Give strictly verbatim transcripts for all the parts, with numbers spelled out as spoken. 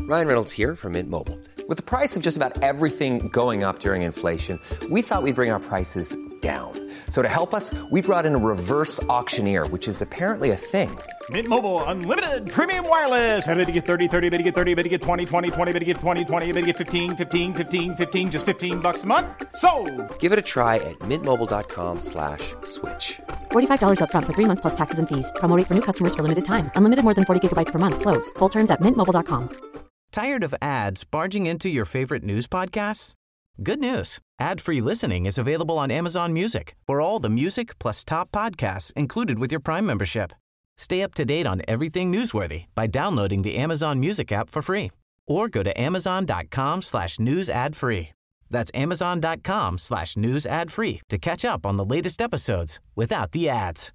Ryan Reynolds here from Mint Mobile. With the price of just about everything going up during inflation, we thought we'd bring our prices down. So to help us, we brought in a reverse auctioneer, which is apparently a thing. Mint Mobile Unlimited Premium Wireless. How to get thirty, thirty, how to get thirty, how to get twenty, twenty, twenty, how to get twenty, twenty, how to get fifteen, fifteen, fifteen, fifteen, just fifteen bucks a month? Sold! Give it a try at mintmobile.com slash switch. forty-five dollars up front for three months plus taxes and fees. Promo rate for new customers for limited time. Unlimited more than forty gigabytes per month. Slows full terms at mint mobile dot com. Tired of ads barging into your favorite news podcasts? Good news. Ad-free listening is available on Amazon Music for all the music plus top podcasts included with your Prime membership. Stay up to date on everything newsworthy by downloading the Amazon Music app for free or go to amazon.com slash news ad free. That's amazon.com slash news ad free to catch up on the latest episodes without the ads.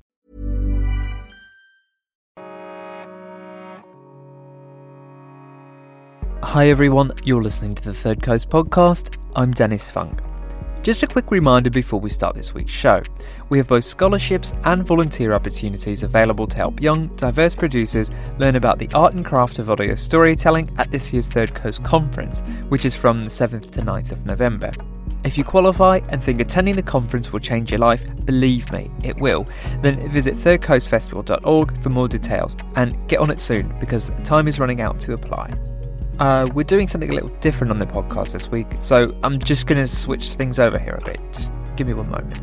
Hi everyone, you're listening to the Third Coast podcast. I'm Dennis Funk. Just a quick reminder before we start this week's show. We have both scholarships and volunteer opportunities available to help young, diverse producers learn about the art and craft of audio storytelling at this year's Third Coast Conference, which is from the seventh to ninth of November. If you qualify and think attending the conference will change your life, believe me, it will, then visit third coast festival dot org for more details and get on it soon because time is running out to apply. Uh, we're doing something a little different on the podcast this week, so I'm just going to switch things over here a bit. Just give me one moment.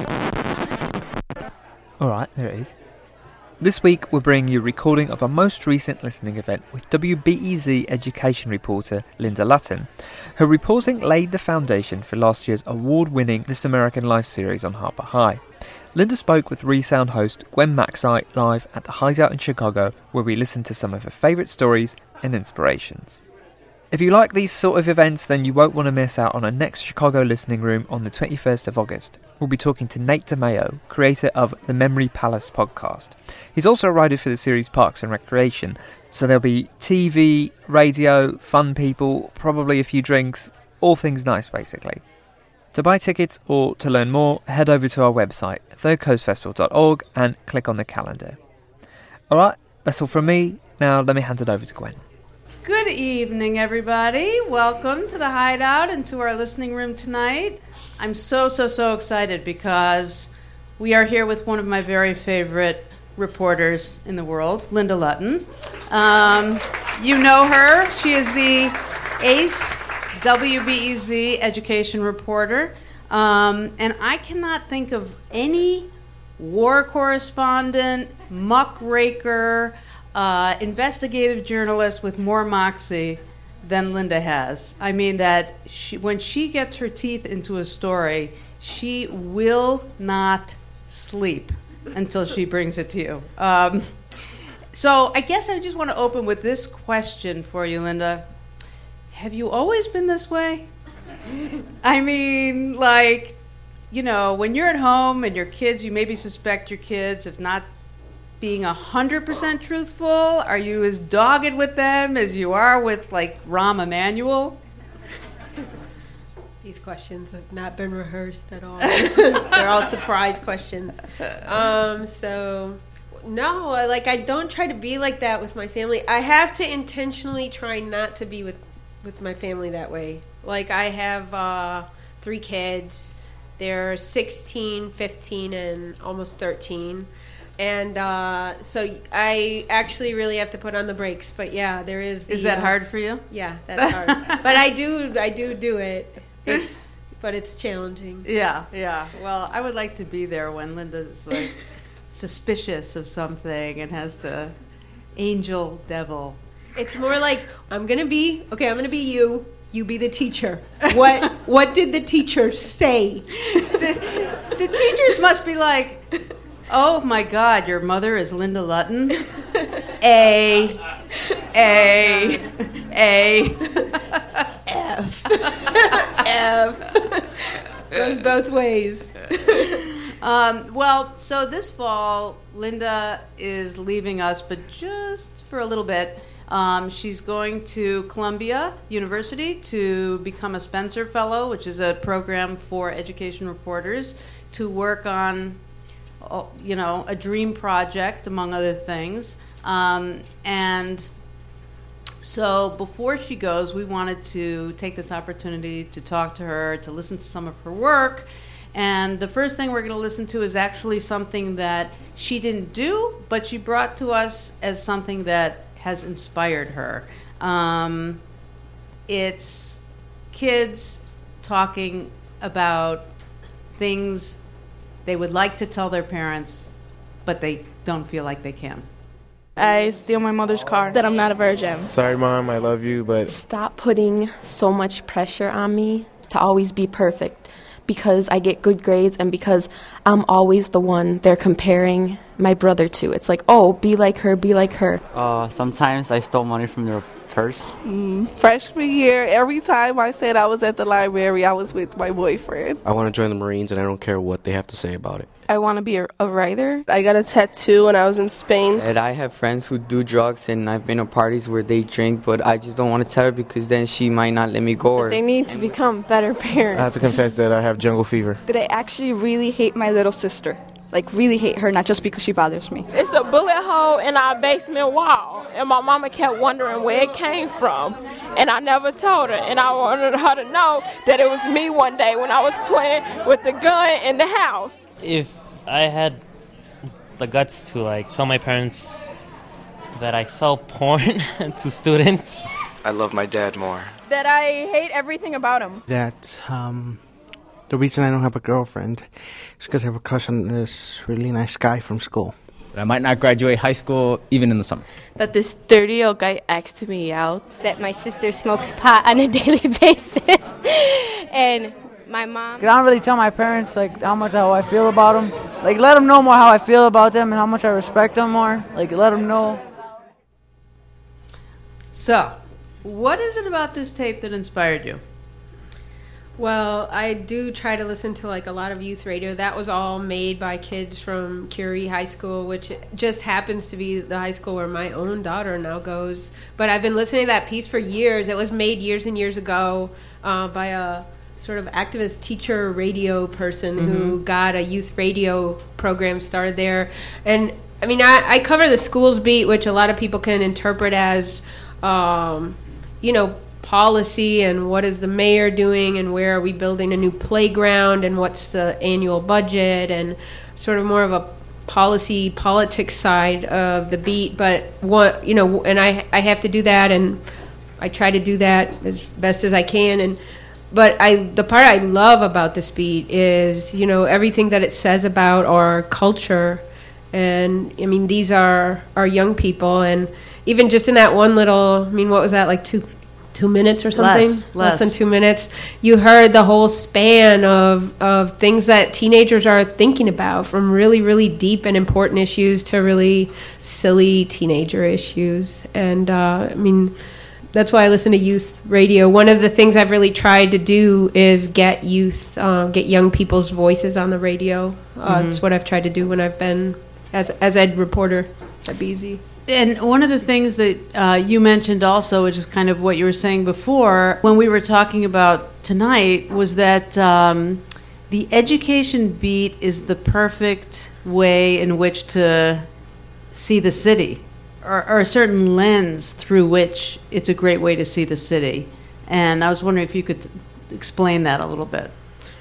Alright, there it is. This week we're bringing you a recording of our most recent listening event with W B E Z education reporter Linda Lutton. Her reporting laid the foundation for last year's award-winning This American Life series on Harper High. Linda spoke with ReSound host Gwen Maxey live at the Hideout in Chicago, where we listened to some of her favourite stories and inspirations. If you like these sort of events, then you won't want to miss out on our next Chicago Listening Room on the twenty-first of August. We'll be talking to Nate DeMeo, creator of the Memory Palace podcast. He's also a writer for the series Parks and Recreation, so there'll be T V, radio, fun people, probably a few drinks, all things nice basically. To buy tickets or to learn more, head over to our website, third coast festival dot org, and click on the calendar. Alright, that's all from me. Now let me hand it over to Gwen. Good evening, everybody. Welcome to the Hideout and to our listening room tonight. I'm so, so, so excited because we are here with one of my very favorite reporters in the world, Linda Lutton. Um, you know her. She is the ace W B E Z education reporter. Um, and I cannot think of any war correspondent, muckraker, uh, investigative journalist with more moxie than Linda has. I mean that she, when she gets her teeth into a story, she will not sleep until she brings it to you. Um, so I guess I just want to open with this question for you, Linda. Have you always been this way? I mean, like, you know, when you're at home and your kids, you maybe suspect your kids of not being one hundred percent truthful. Are you as dogged with them as you are with, like, Rahm Emanuel? These questions have not been rehearsed at all. They're all surprise questions. Um, so, no, like, I don't try to be like that with my family. I have to intentionally try not to be with, with my family that way. Like, I have uh, three kids. They're sixteen, fifteen, and almost thirteen. And uh, so I actually really have to put on the brakes. But, yeah, there is the... Is that uh, hard for you? Yeah, that's hard. But I do I do do it. It's, but it's challenging. Yeah, yeah. Well, I would like to be there when Linda's, like, suspicious of something and has to angel devil. It's more like, I'm going to be... Okay, I'm going to be you. You be the teacher. What What did the teacher say? The, the teachers must be like... Oh, my God, your mother is Linda Lutton? A, A, A, F. F. Goes both ways. Um, well, so this fall, Linda is leaving us, but just for a little bit. Um, she's going to Columbia University to become a Spencer Fellow, which is a program for education reporters, to work on... you know, a dream project, among other things. Um, and So before she goes, we wanted to take this opportunity to talk to her, to listen to some of her work. And the first thing we're going to listen to is actually something that she didn't do, but she brought to us as something that has inspired her. Um, it's kids talking about things they would like to tell their parents, but they don't feel like they can. I steal my mother's car, that I'm not a virgin. Sorry, Mom, I love you, but... Stop putting so much pressure on me to always be perfect, because I get good grades and because I'm always the one they're comparing my brother to. It's like, oh, be like her, be like her. Uh, sometimes I stole money from their purse. Mm, freshman year, every time I said I was at the library, I was with my boyfriend. I want to join the Marines, and I don't care what they have to say about it. I want to be a, a writer. I got a tattoo when I was in Spain. And I have friends who do drugs, and I've been to parties where they drink, but I just don't want to tell her because then she might not let me go. Or they need to become better parents. I have to confess that I have jungle fever. That I actually really hate my little sister. Like, really hate her, not just because she bothers me. It's a bullet hole in our basement wall, and my mama kept wondering where it came from, and I never told her, and I wanted her to know that it was me one day when I was playing with the gun in the house. If I had the guts to, like, tell my parents that I sell porn to students. I love my dad more. That I hate everything about him. That, um... the reason I don't have a girlfriend is because I have a crush on this really nice guy from school. That I might not graduate high school even in the summer. That this thirty-year-old guy asked me out. That my sister smokes pot on a daily basis. And my mom... I don't really tell my parents like how much how I feel about them. Like, let them know more how I feel about them and how much I respect them more. Like, let them know. So, what is it about this tape that inspired you? Well, I do try to listen to like a lot of youth radio. That was all made by kids from Curie High School, which just happens to be the high school where my own daughter now goes. But I've been listening to that piece for years. It was made years and years ago uh, by a sort of activist teacher radio person mm-hmm. who got a youth radio program started there. And I mean, I, I cover the schools beat, which a lot of people can interpret as, um, you know, policy and what is the mayor doing and where are we building a new playground and what's the annual budget and sort of more of a policy politics side of the beat. But what, you know, and I I have to do that, and I try to do that as best as I can. And but I the part I love about this beat is, you know, everything that it says about our culture. And I mean, these are our young people, and even just in that one little, I mean, what was that, like two two minutes or something? Less, less. less than two minutes. You heard the whole span of, of things that teenagers are thinking about, from really, really deep and important issues to really silly teenager issues. And, uh, I mean, that's why I listen to youth radio. One of the things I've really tried to do is get youth, uh, get young people's voices on the radio. Uh, Mm-hmm. It's what I've tried to do when I've been as as ed reporter at B Z. And one of the things that uh, you mentioned also, which is kind of what you were saying before, when we were talking about tonight, was that um, the education beat is the perfect way in which to see the city, or, or a certain lens through which it's a great way to see the city. And I was wondering if you could explain that a little bit.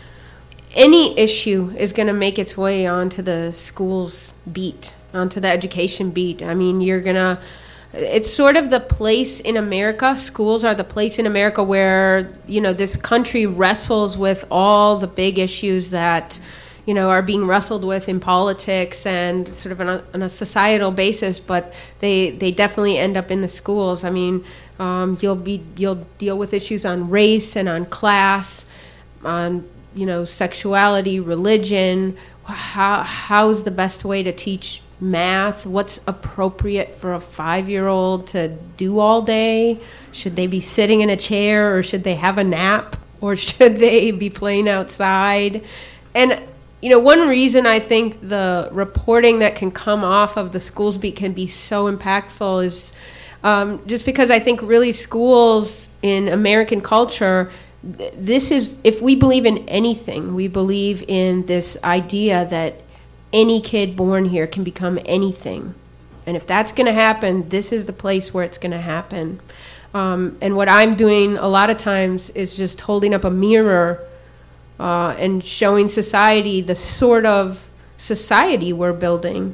Any issue is going to make its way onto the school's beat, onto the education beat. I mean, you're going to... It's sort of the place in America, schools are the place in America where, you know, this country wrestles with all the big issues that, you know, are being wrestled with in politics and sort of on a, on a societal basis, but they they definitely end up in the schools. I mean, um, you'll be you'll deal with issues on race and on class, on, you know, sexuality, religion. How how's the best way to teach math? What's appropriate for a five-year-old to do all day? Should they be sitting in a chair, or should they have a nap, or should they be playing outside? And, you know, one reason I think the reporting that can come off of the schools beat can be so impactful is um, just because I think really schools in American culture, th- this is, if we believe in anything, we believe in this idea that any kid born here can become anything. And if that's going to happen, this is the place where it's going to happen. Um, and what I'm doing a lot of times is just holding up a mirror uh, and showing society the sort of society we're building.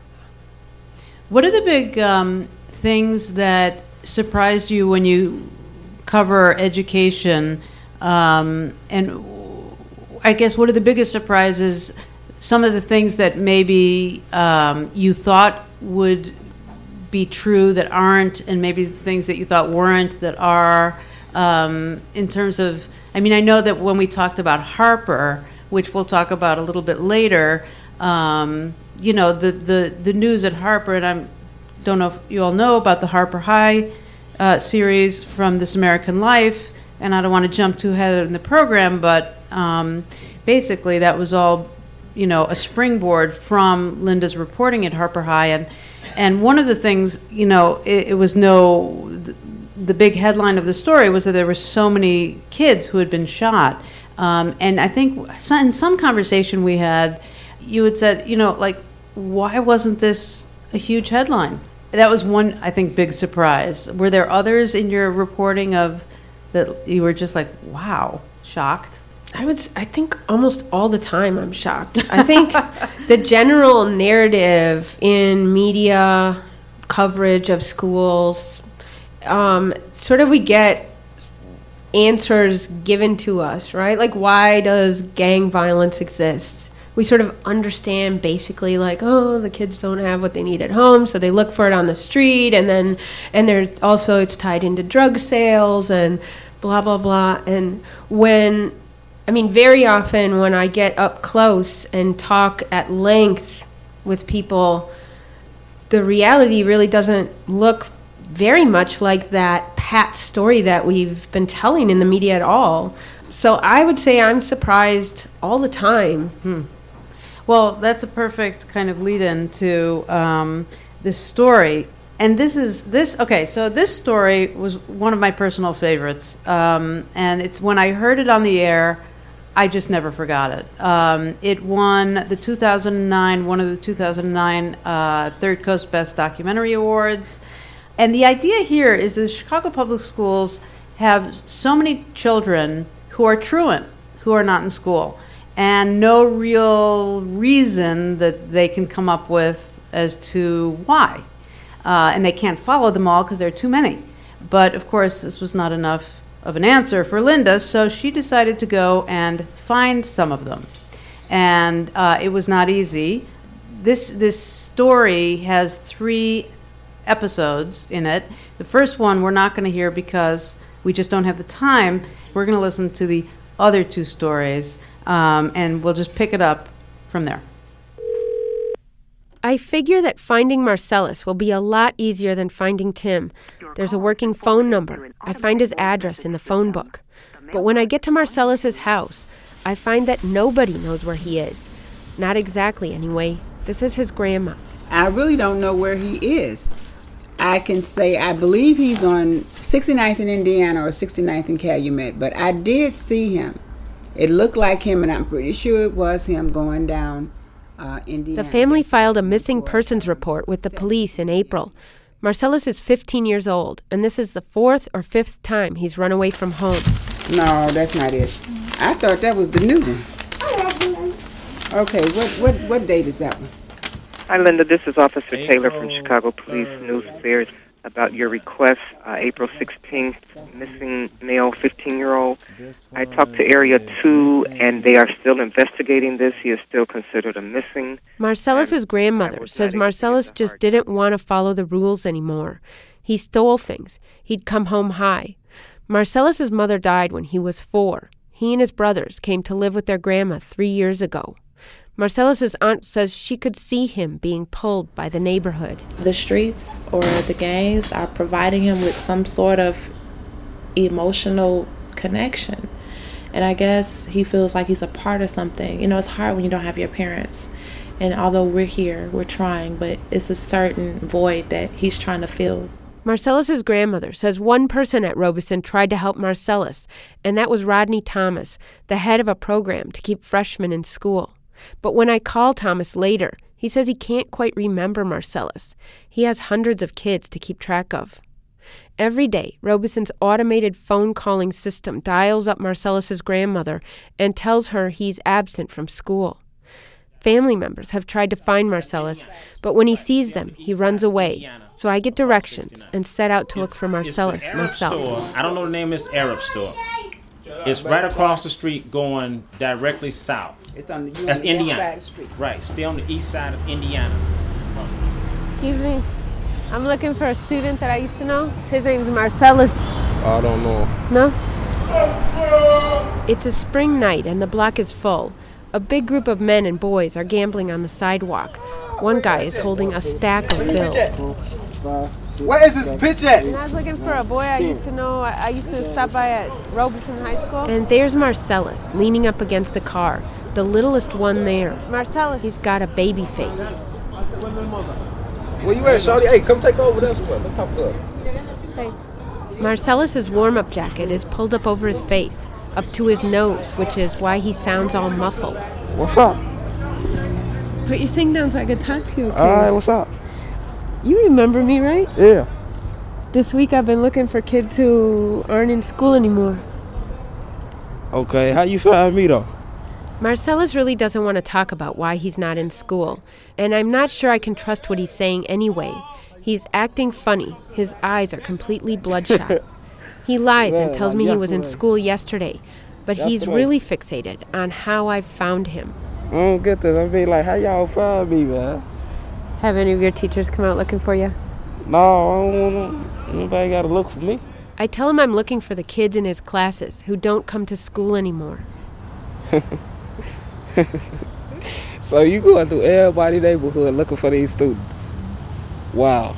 What are the big um, things that surprised you when you cover education? Um, and I guess what are the biggest surprises, some of the things that maybe um, you thought would be true that aren't, and maybe the things that you thought weren't that are, um, in terms of, I mean, I know that when we talked about Harper, which we'll talk about a little bit later, um, you know, the, the, the news at Harper, and I don't know if you all know about the Harper High uh, series from This American Life, and I don't want to jump too ahead in the program, but um, basically that was all, you know, a springboard from Linda's reporting at Harper High, and And one of the things, you know, it, it was no, the, the big headline of the story was that there were so many kids who had been shot. Um, and I think in some conversation we had, you had said, you know, like, why wasn't this a huge headline? That was one, I think, big surprise. Were there others in your reporting of that you were just like, wow, shocked? I would. I think almost all the time I'm shocked. I think the general narrative in media coverage of schools, um, sort of we get answers given to us, right? Like, why does gang violence exist? We sort of understand basically like, oh, the kids don't have what they need at home, so they look for it on the street, and then and there's also it's tied into drug sales and blah blah blah. And when I mean, very often when I get up close and talk at length with people, the reality really doesn't look very much like that pat story that we've been telling in the media at all. So I would say I'm surprised all the time. Hmm. Well, that's a perfect kind of lead-in to um, this story. And this is, this, okay, so this story was one of my personal favorites. Um, and it's when I heard it on the air, I just never forgot it. Um, it won the two thousand nine, one of the two thousand nine uh, Third Coast Best Documentary Awards. And the idea here is that the Chicago Public Schools have so many children who are truant, who are not in school, and no real reason that they can come up with as to why. Uh, and they can't follow them all because there are too many. But, of course, this was not enough of an answer for Linda, so she decided to go and find some of them. And uh, it was not easy. This this story has three episodes in it. The first one we're not going to hear because we just don't have the time. We're going to listen to the other two stories, um, and we'll just pick it up from there. I figure that finding Marcellus will be a lot easier than finding Tim. There's a working phone number. I find his address in the phone book. But when I get to Marcellus's house, I find that nobody knows where he is. Not exactly, anyway. This is his grandma. I really don't know where he is. I can say I believe he's on sixty-ninth in Indiana or sixty-ninth in Calumet, but I did see him. It looked like him, and I'm pretty sure it was him going down uh, Indiana. The family filed a missing persons report with the police in April. Marcellus is fifteen years old, and this is the fourth or fifth time he's run away from home. No, that's not it. I thought that was the new one. Okay, what what what date is that one? Hi, Linda. This is Officer Taylor from Chicago Police News Affairs about your request, uh, April sixteenth, missing male fifteen-year-old. I talked to Area two, and they are still investigating this. He is still considered a missing. Marcellus's grandmother says Marcellus just didn't want to follow the rules anymore. He stole things. He'd come home high. Marcellus's mother died when he was four. He and his brothers came to live with their grandma three years ago. Marcellus's aunt says she could see him being pulled by the neighborhood. The streets or the gangs are providing him with some sort of emotional connection. And I guess he feels like he's a part of something. You know, it's hard when you don't have your parents. And although we're here, we're trying, but it's a certain void that he's trying to fill. Marcellus's grandmother says one person at Robeson tried to help Marcellus, and that was Rodney Thomas, the head of a program to keep freshmen in school. But when I called Thomas later, He says he can't quite remember Marcellus. He has hundreds of kids to keep track of. Every day, Robeson's automated phone calling system dials up Marcellus's grandmother and tells her he's absent from school. Family members have tried to find Marcellus, but when he sees them, he runs away. So I get directions and set out to look for Marcellus it's the Arab myself. Store. I don't know the name of this Arab store. It's right across the street going directly south. It's on the, That's on the Indiana. side of the street. Right, stay on the east side of Indiana. Excuse me. I'm looking for a student that I used to know. His name's Marcellus. I don't know. No? It's a spring night and the block is full. A big group of men and boys are gambling on the sidewalk. One guy is holding a stack of bills. Where is this pitch at? And I was looking for a boy I used to know. I, I used to stop by at Robeson High School. And there's Marcellus leaning up against the car, the littlest one there. Marcellus, he's got a baby face. Where you at, shawty? Hey, come take over this one. Let's talk to her. Hey. Marcellus's warm-up jacket is pulled up over his face, up to his nose, which is why he sounds all muffled. What's up? Put your thing down so I can talk to you, okay? All right, what's up? You remember me, right? Yeah. This week I've been looking for kids who aren't in school anymore. Okay, how you find me, though? Marcellus really doesn't want to talk about why he's not in school, and I'm not sure I can trust what he's saying anyway. He's acting funny. His eyes are completely bloodshot. He lies and tells me he was in school yesterday, but he's really fixated on how I found him. I don't get that. I mean, like, how y'all find me, man? Have any of your teachers come out looking for you? No, I don't want to. Nobody got to look for me. I tell him I'm looking for the kids in his classes who don't come to school anymore. So you going through everybody's neighborhood looking for these students? Wow.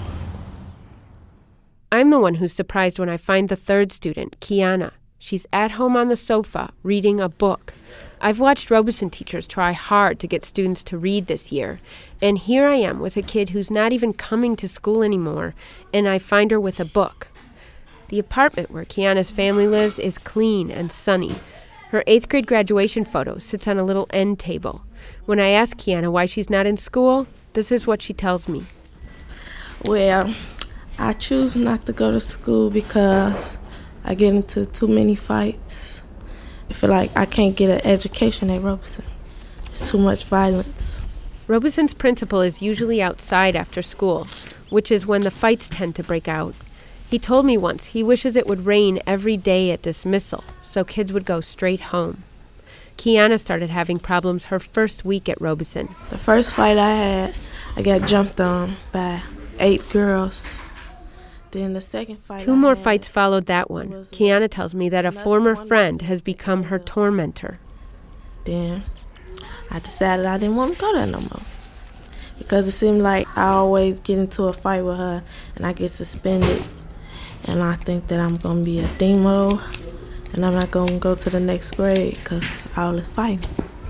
I'm the one who's surprised when I find the third student, Kiana. She's at home on the sofa, reading a book. I've watched Robeson teachers try hard to get students to read this year, and here I am with a kid who's not even coming to school anymore, and I find her with a book. The apartment where Kiana's family lives is clean and sunny. Her eighth grade graduation photo sits on a little end table. When I ask Kiana why she's not in school, this is what she tells me. Well, I choose not to go to school because I get into too many fights. I feel like I can't get an education at Robeson. It's too much violence. Robeson's principal is usually outside after school, which is when the fights tend to break out. He told me once he wishes it would rain every day at dismissal, so kids would go straight home. Kiana started having problems her first week at Robeson. The first fight I had, I got jumped on by eight girls. Then the second fight Two I more had fights followed that one. Kiana tells me that a former friend has become her tormentor. Then I decided I didn't want to go there no more. Because it seemed like I always get into a fight with her and I get suspended. And I think that I'm going to be a demo and I'm not going to go to the next grade because all this fighting.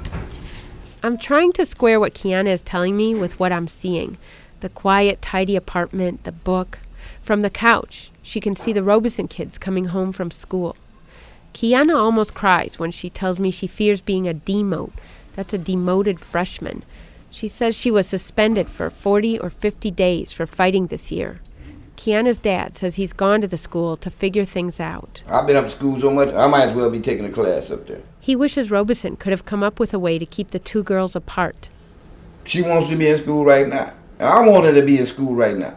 I'm trying to square what Kiana is telling me with what I'm seeing. The quiet, tidy apartment, the book. From the couch, she can see the Robeson kids coming home from school. Kiana almost cries when she tells me she fears being a demote. That's a demoted freshman. She says she was suspended for forty or fifty days for fighting this year. Kiana's dad says he's gone to the school to figure things out. I've been up to school so much, I might as well be taking a class up there. He wishes Robeson could have come up with a way to keep the two girls apart. She wants to be in school right now, and I want her to be in school right now.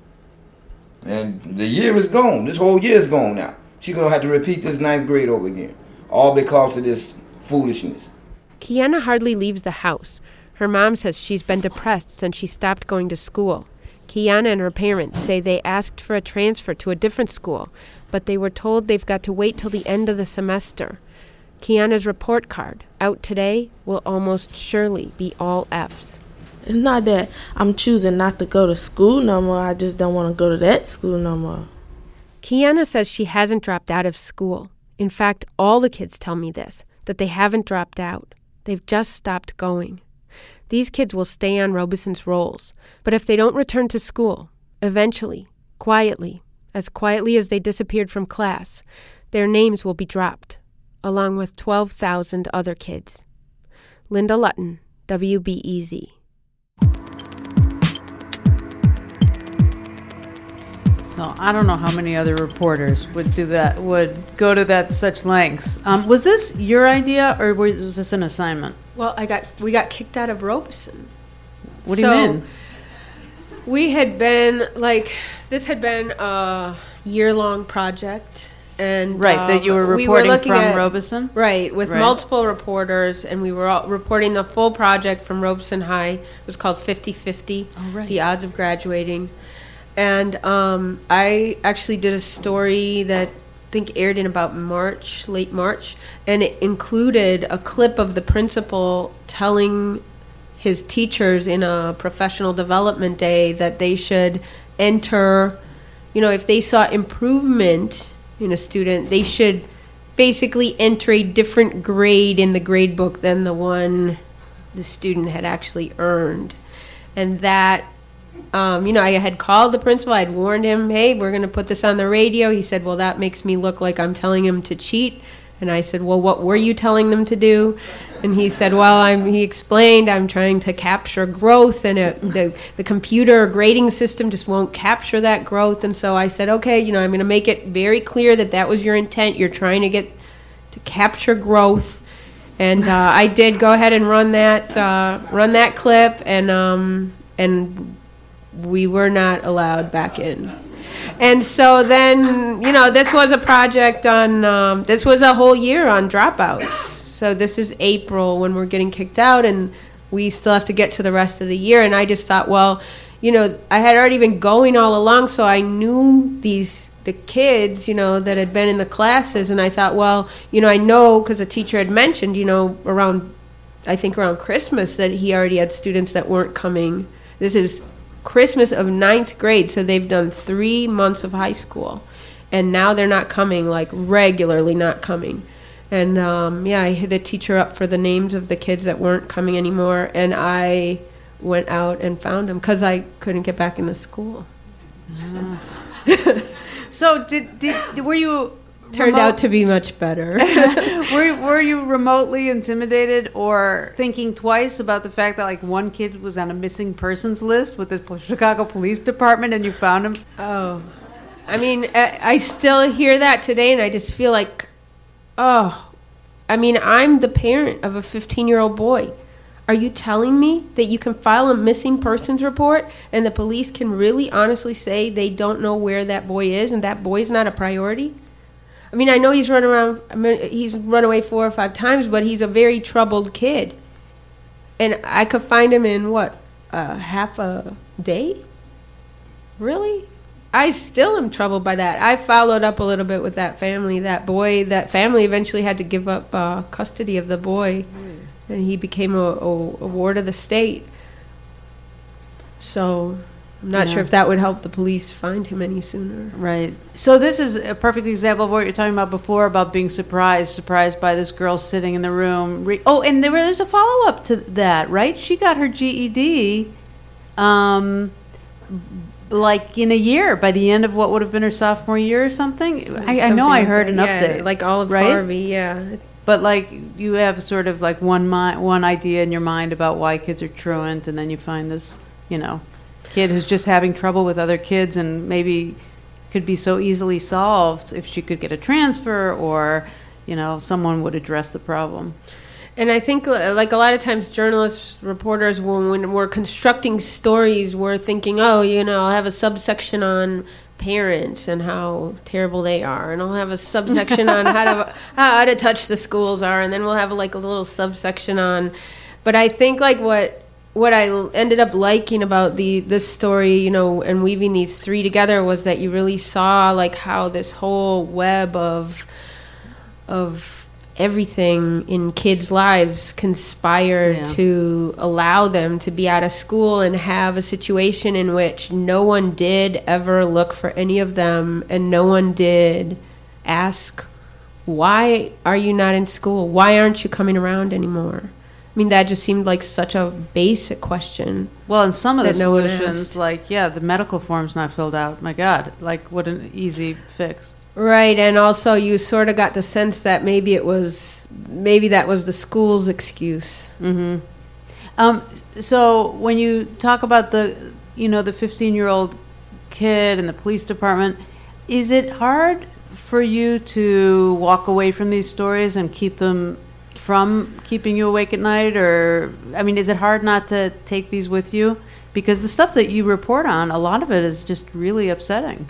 And the year is gone. This whole year is gone now. She's going to have to repeat this ninth grade over again, all because of this foolishness. Kiana hardly leaves the house. Her mom says she's been depressed since she stopped going to school. Kiana and her parents say they asked for a transfer to a different school, but they were told they've got to wait till the end of the semester. Kiana's report card, out today, will almost surely be all F's. It's not that I'm choosing not to go to school no more. I just don't want to go to that school no more. Kiana says she hasn't dropped out of school. In fact, all the kids tell me this, that they haven't dropped out. They've just stopped going. These kids will stay on Robeson's rolls, but if they don't return to school, eventually, quietly, as quietly as they disappeared from class, their names will be dropped, along with twelve thousand other kids. Linda Lutton, W B E Z. So I don't know how many other reporters would do that, would go to that such lengths. Um, was this your idea, or was, was this an assignment? Well, I got we got kicked out of Robeson. What do you So, mean? We had been like this had been a year-long project, and Right, that you were um, we reporting looking from at- Robeson? right, with Right. multiple reporters, and we were all reporting the full project from Robeson High. It was called fifty fifty, Oh, right. the odds of graduating. And um, I actually did a story that I think aired in about March, late March, and it included a clip of the principal telling his teachers in a professional development day that they should enter, you know, if they saw improvement in a student, they should basically enter a different grade in the grade book than the one the student had actually earned. And that, um, you know, I had called the principal, I'd warned him, hey, we're going to put this on the radio. He said, well, that makes me look like I'm telling him to cheat. And I said, well, what were you telling them to do? And he said, well, I'm, he explained, I'm trying to capture growth, and it, the, the computer grading system just won't capture that growth. And so I said, okay, you know, I'm going to make it very clear that that was your intent. You're trying to get to capture growth. And uh, I did go ahead and run that uh, run that clip, and um, and we were not allowed back in. And so then, you know, this was a project on, um, this was a whole year on dropouts. So this is April when we're getting kicked out, and we still have to get to the rest of the year. And I just thought, well, you know, I had already been going all along, so I knew these, the kids, you know, that had been in the classes. And I thought, well, you know, I know because the teacher had mentioned, you know, around, I think around Christmas, that he already had students that weren't coming. This is Christmas of ninth grade, so they've done three months of high school, and now they're not coming, like regularly not coming. And um, yeah, I hit a teacher up for the names of the kids that weren't coming anymore, and I went out and found them because I couldn't get back into school. So did, did were you Turned remote- out to be much better. were, were you remotely intimidated or thinking twice about the fact that like one kid was on a missing persons list with the Chicago Police Department and you found him? Oh, I mean, I, I still hear that today, and I just feel like, oh, I mean, I'm the parent of a fifteen-year-old boy. Are you telling me that you can file a missing persons report and the police can really honestly say they don't know where that boy is and that boy's not a priority? I mean, I know he's run around, I mean, he's run away four or five times, but he's a very troubled kid. And I could find him in, what, uh, half a day? Really? I still am troubled by that. I followed up a little bit with that family. That boy, that family eventually had to give up uh, custody of the boy, mm. and he became a, a, a ward of the state. So I'm not Yeah. sure if that would help the police find him any sooner. Right. So this is a perfect example of what you're talking about before, about being surprised, surprised by this girl sitting in the room. Re- oh, and there was a follow-up to that, right? She got her G E D, um, like in a year, by the end of what would have been her sophomore year or something. Some- I, I know something I like heard that. an Yeah, update. like Olive right? Harvey, yeah. But like you have sort of like one mi- one idea in your mind about why kids are truant, and then you find this, you know, kid who's just having trouble with other kids and maybe could be so easily solved if she could get a transfer, or, you know, someone would address the problem. And I think, uh, like a lot of times, journalists, reporters, when, when we're constructing stories, we're thinking, oh, you know, I'll have a subsection on parents and how terrible they are, and I'll have a subsection on how to how out of touch the schools are, and then we'll have like a little subsection on. But I think like what what I ended up liking about the this story, you know, and weaving these three together, was that you really saw like how this whole web of of everything in kids' lives conspired Yeah. to allow them to be out of school and have a situation in which no one did ever look for any of them, and no one did ask, why are you not in school? Why aren't you coming around anymore? I mean, that just seemed like such a basic question. Well, and some of the that no one solutions, asked. like, yeah, the medical form's not filled out. My God, like, what an easy fix. Right, and also you sort of got the sense that maybe it was, maybe that was the school's excuse. Mm-hmm. Um, so when you talk about the, you know, the fifteen-year-old kid in the police department. Is it hard for you to walk away from these stories and keep them from keeping you awake at night? Or, I mean, is it hard not to take these with you? Because the stuff that you report on, a lot of it is just really upsetting.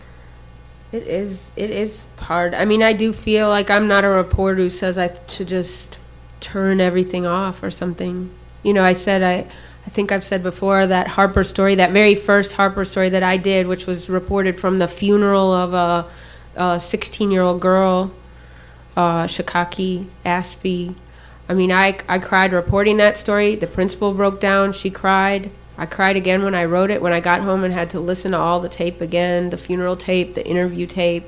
It is. It is hard. I mean, I do feel like I'm not a reporter who says I should just turn everything off or something. You know, I said, I, I think I've said before that Harper story, that very first Harper story that I did, which was reported from the funeral of a, a sixteen-year-old girl, uh, Shikaki Aspie. I mean, I, I cried reporting that story. The principal broke down. She cried. I cried again when I wrote it, when I got home and had to listen to all the tape again, the funeral tape, the interview tape.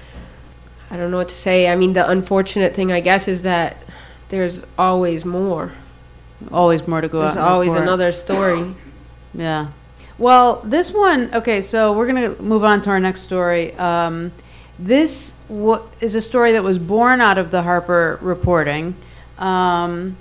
I don't know what to say. I mean, the unfortunate thing, I guess, is that there's always more. Always more to go out. There's always another story. Yeah. Well, this one, okay, so we're going to move on to our next story. Um, this w- is a story that was born out of the Harper reporting. Um,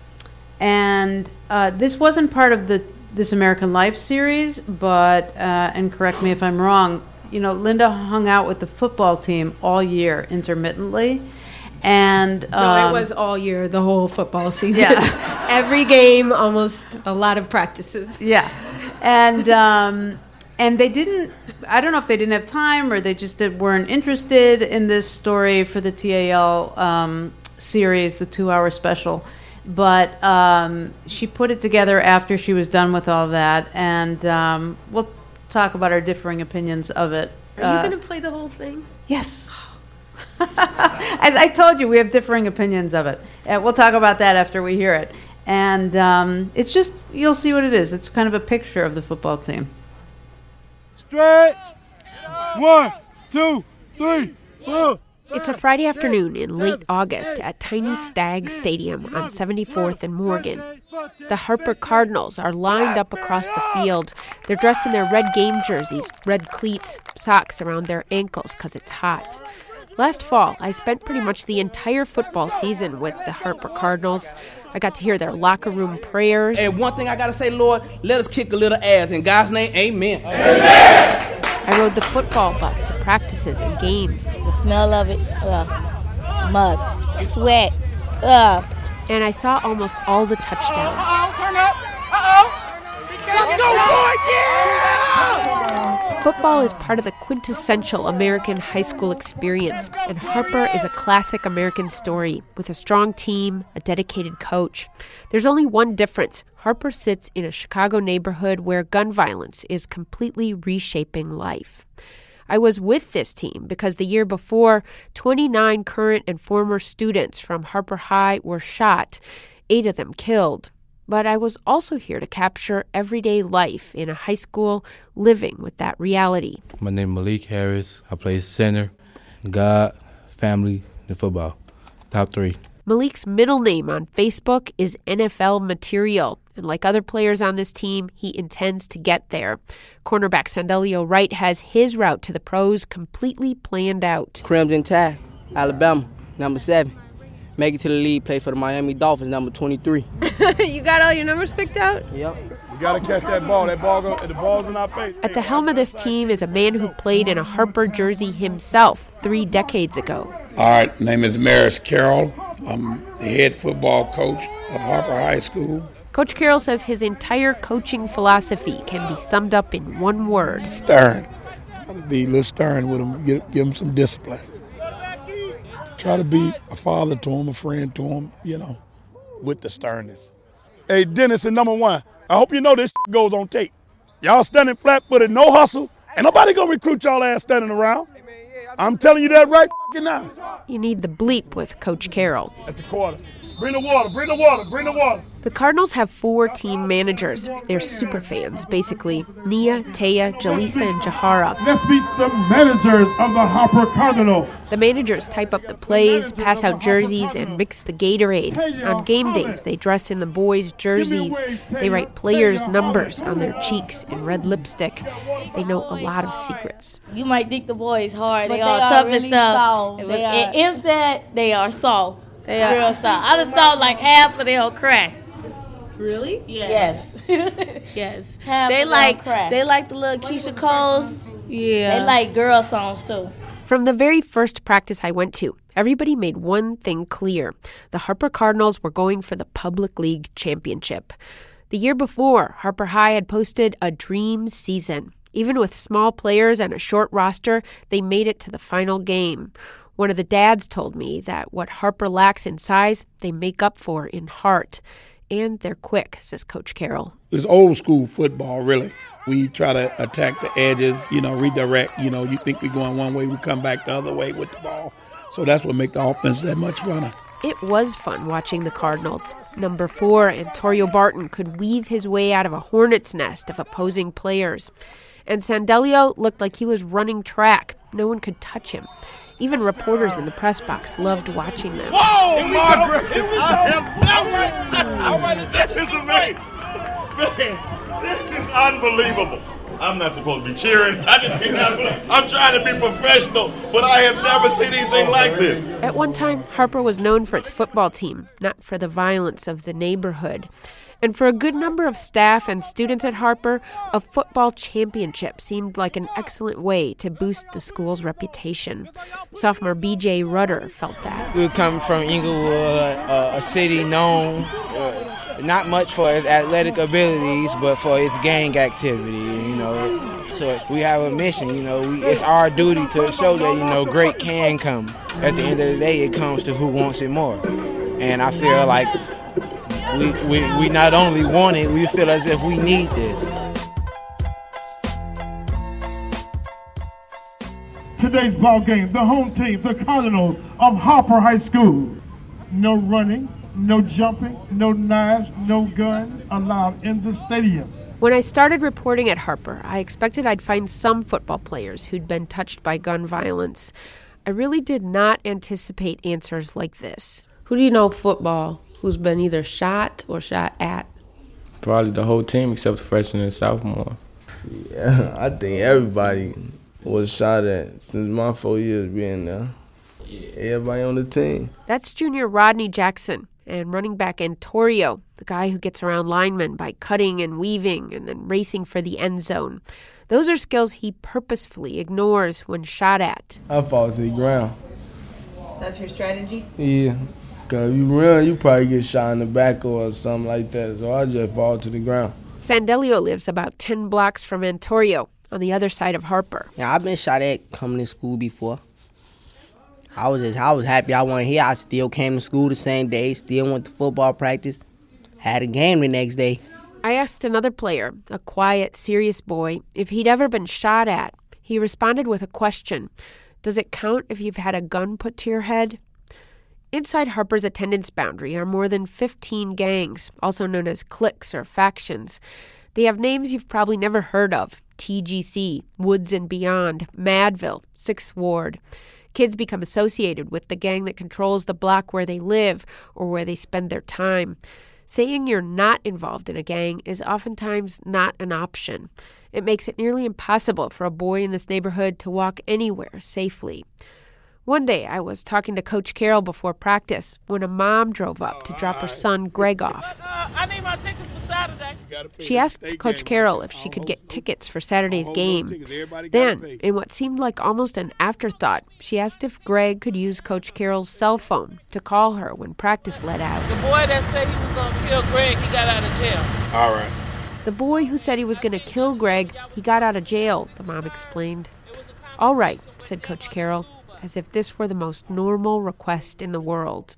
and uh, this wasn't part of the This American Life series, but, uh, and correct me if I'm wrong, you know, Linda hung out with the football team all year intermittently. And um, no, it was all year, the whole football season. Yeah. Every game, almost a lot of practices. Yeah. And um, and they didn't, I don't know if they didn't have time or they just did, weren't interested in this story for the T A L um, series, the two-hour special. But um, she put it together after she was done with all that, and um, we'll talk about our differing opinions of it. Are uh, you going to play the whole thing? Yes. As I told you, we have differing opinions of it. And we'll talk about that after we hear it. And um, it's just, you'll see what it is. It's kind of a picture of the football team. Stretch. One, two, three, four. It's a Friday afternoon in late August at Tiny Stag Stadium on seventy-fourth and Morgan. The Harper Cardinals are lined up across the field. They're dressed in their red game jerseys, red cleats, socks around their ankles because it's hot. Last fall, I spent pretty much the entire football season with the Harper Cardinals. I got to hear their locker room prayers. And one thing I got to say, Lord, let us kick a little ass. In God's name, amen. Amen. I rode the football bus to practices and games. The smell of it, ugh. Must, sweat, ugh. And I saw almost all the touchdowns. Uh-oh, turn up. Uh-oh. Let's go, boy, yeah! Football is part of the quintessential American high school experience, and Harper is a classic American story with a strong team, a dedicated coach. There's only one difference. Harper sits in a Chicago neighborhood where gun violence is completely reshaping life. I was with this team because the year before, twenty-nine current and former students from Harper High were shot, eight of them killed. But I was also here to capture everyday life in a high school living with that reality. My name is Malik Harris. I play center, God, family, and football. Top three. Malik's middle name on Facebook is N F L Material, and like other players on this team, he intends to get there. Cornerback Sandelio Wright has his route to the pros completely planned out. Crimson Tide, Alabama, number seven. Make it to the league, play for the Miami Dolphins, number twenty-three. You got all your numbers picked out? Yep. You got to catch that ball. That ball, go, the ball's in our face. At the helm of this team is a man who played in a Harper jersey himself three decades ago. All right, name is Maris Carroll. I'm the head football coach of Harper High School. Coach Carroll says his entire coaching philosophy can be summed up in one word. Stern. Try to be a little stern with him, give, give him some discipline. Try to be a father to him, a friend to him, you know, with the sternness. Hey, Dennis is number one. I hope you know this shit goes on tape. Y'all standing flat-footed, no hustle. Ain't nobody gonna recruit y'all ass standing around. I'm telling you that right now. You need the bleep with Coach Carroll. That's the quarter. Bring the water, bring the water, bring the water. The Cardinals have four team managers. They're super fans, basically. Nia, Taya, Jaleesa, and Jahara. Let's meet the managers of the Harper Cardinals. The managers type up the plays, pass out jerseys, and mix the Gatorade. On game days, they dress in the boys' jerseys. They write players' numbers on their cheeks in red lipstick. They know a lot of secrets. You might think the boys hard. But they, they all are tough really and stuff. soft. But They it are- is that they are soft. They are- real soft. I done saw like half of them crack. Really? Yes. Yes. yes. Half they of them like crack. they like the little Keisha Coles. Yeah. They like girl songs too. From the very first practice I went to, everybody made one thing clear. The Harper Cardinals were going for the Public League championship. The year before, Harper High had posted a dream season. Even with small players and a short roster, they made it to the final game. One of the dads told me that what Harper lacks in size, they make up for in heart. And they're quick, says Coach Carroll. It's old school football, really. We try to attack the edges, you know, redirect. You know, you think we're going one way, we come back the other way with the ball. So that's what makes the offense that much funner. It was fun watching the Cardinals. Number four, Antonio Barton, could weave his way out of a hornet's nest of opposing players. And Sandelio looked like he was running track. No one could touch him. Even reporters in the press box loved watching them. Whoa, Margaret! I have never... This is amazing! Man, this is unbelievable. I'm not supposed to be cheering. I just cannot believe. I'm trying to be professional, but I have never seen anything like this. At one time, Harper was known for its football team, not for the violence of the neighborhood. And for a good number of staff and students at Harper, a football championship seemed like an excellent way to boost the school's reputation. Sophomore B J Rudder felt that. We come from Inglewood, uh, a city known uh, not much for its athletic abilities, but for its gang activity, you know. So it's, we have a mission, you know. We, it's our duty to show that, you know, great can come. At the end of the day, it comes to who wants it more. And I feel like We, we we not only want it, we feel as if we need this. Today's ball game, the home team, the Cardinals of Harper High School. No running, no jumping, no knives, no guns allowed in the stadium. When I started reporting at Harper, I expected I'd find some football players who'd been touched by gun violence. I really did not anticipate answers like this. Who do you know football who's been either shot or shot at? Probably the whole team except freshman and sophomore. Yeah, I think everybody was shot at since my four years being there. Yeah. Everybody on the team. That's junior Rodney Jackson and running back Antorio, the guy who gets around linemen by cutting and weaving and then racing for the end zone. Those are skills he purposefully ignores when shot at. I fall to the ground. That's your strategy? Yeah. Because if you run, you probably get shot in the back or something like that. So I just fall to the ground. Sandelio lives about ten blocks from Antorio on the other side of Harper. Yeah, I've been shot at coming to school before. I was just, I was happy I wasn't here. I still came to school the same day, still went to football practice, had a game the next day. I asked another player, a quiet, serious boy, if he'd ever been shot at. He responded with a question. Does it count if you've had a gun put to your head? Inside Harper's attendance boundary are more than fifteen gangs, also known as cliques or factions. They have names you've probably never heard of: T G C, Woods and Beyond, Madville, Sixth Ward. Kids become associated with the gang that controls the block where they live or where they spend their time. Saying you're not involved in a gang is oftentimes not an option. It makes it nearly impossible for a boy in this neighborhood to walk anywhere safely. One day, I was talking to Coach Carroll before practice when a mom drove up to drop her son, Greg, off. Uh, I need my tickets for Saturday. She asked Coach Carroll if she could get tickets for Saturday's game. Then, in what seemed like almost an afterthought, she asked if Greg could use Coach Carroll's cell phone to call her when practice let out. The boy that said he was going to kill Greg, he got out of jail. All right. The boy who said he was going to kill Greg, he got out of jail, the mom explained. All right, said Coach Carroll, as if this were the most normal request in the world.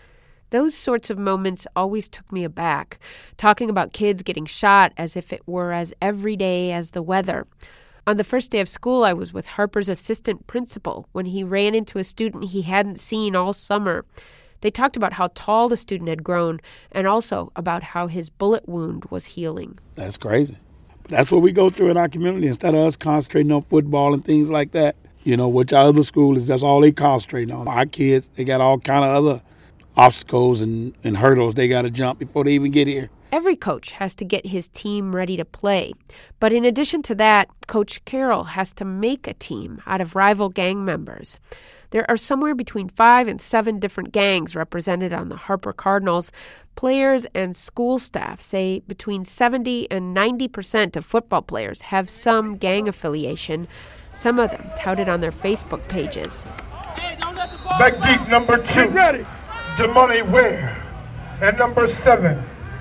Those sorts of moments always took me aback, talking about kids getting shot as if it were as everyday as the weather. On the first day of school, I was with Harper's assistant principal when he ran into a student he hadn't seen all summer. They talked about how tall the student had grown and also about how his bullet wound was healing. That's crazy. But that's what we go through in our community. Instead of us concentrating on football and things like that, you know, which our other school is, that's all they concentrating on. Our kids, they got all kind of other obstacles and, and hurdles they got to jump before they even get here. Every coach has to get his team ready to play. But in addition to that, Coach Carroll has to make a team out of rival gang members. There are somewhere between five and seven different gangs represented on the Harper Cardinals. Players and school staff say between seventy and ninety percent of football players have some gang affiliation. Some of them touted on their Facebook pages. Back deep, number two. Get ready. Damani Ware. And number seven,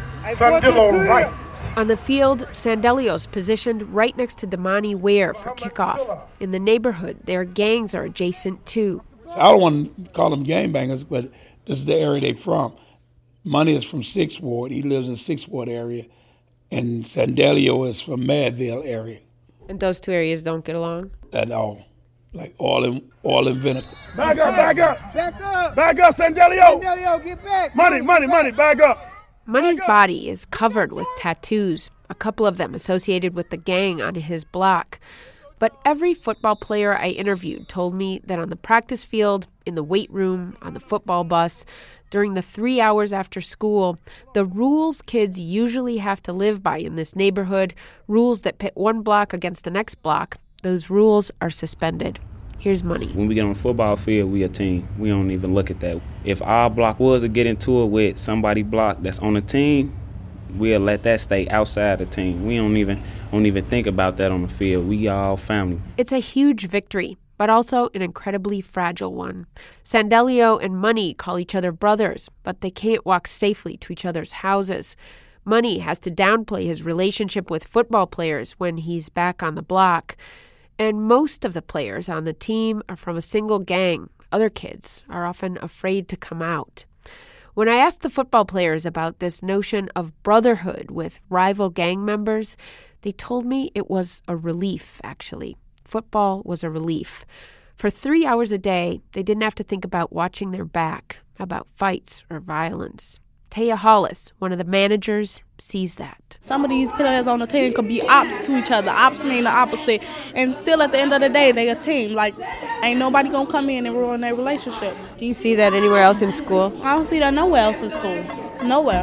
Sandillo Wright. On the field, Sandellio's positioned right next to Damani Ware for kickoff. In the neighborhood, their gangs are adjacent too. So I don't want to call them gangbangers, but this is the area they're from. Money is from Sixth Ward. He lives in Sixth Ward area. And Sandellio is from Madville area. And those two areas don't get along? At all. Like oil and, oil and vinegar. Back up, back up. Back up. Back up, Sandellio. Sandellio, get back. Money, money, money, back up. Money's body is covered with tattoos, a couple of them associated with the gang on his block. But every football player I interviewed told me that on the practice field, in the weight room, on the football bus, during the three hours after school, the rules kids usually have to live by in this neighborhood, rules that pit one block against the next block, those rules are suspended. Here's Money. When we get on the football field, we a team. We don't even look at that. If our block was to get into it with somebody block that's on the team, we'll let that stay outside the team. We don't even don't even think about that on the field. We all family. It's a huge victory, but also an incredibly fragile one. Sandellio and Money call each other brothers, but they can't walk safely to each other's houses. Money has to downplay his relationship with football players when he's back on the block. And most of the players on the team are from a single gang. Other kids are often afraid to come out. When I asked the football players about this notion of brotherhood with rival gang members, they told me it was a relief, actually. Football was a relief. For three hours a day, they didn't have to think about watching their back, about fights or violence. Taya Hollis, one of the managers, sees that. Some of these players on the team could be ops to each other. Ops mean the opposite. And still at the end of the day, they a team. Like, ain't nobody gonna come in and ruin their relationship. Do you see that anywhere else in school? I don't see that nowhere else in school. Nowhere.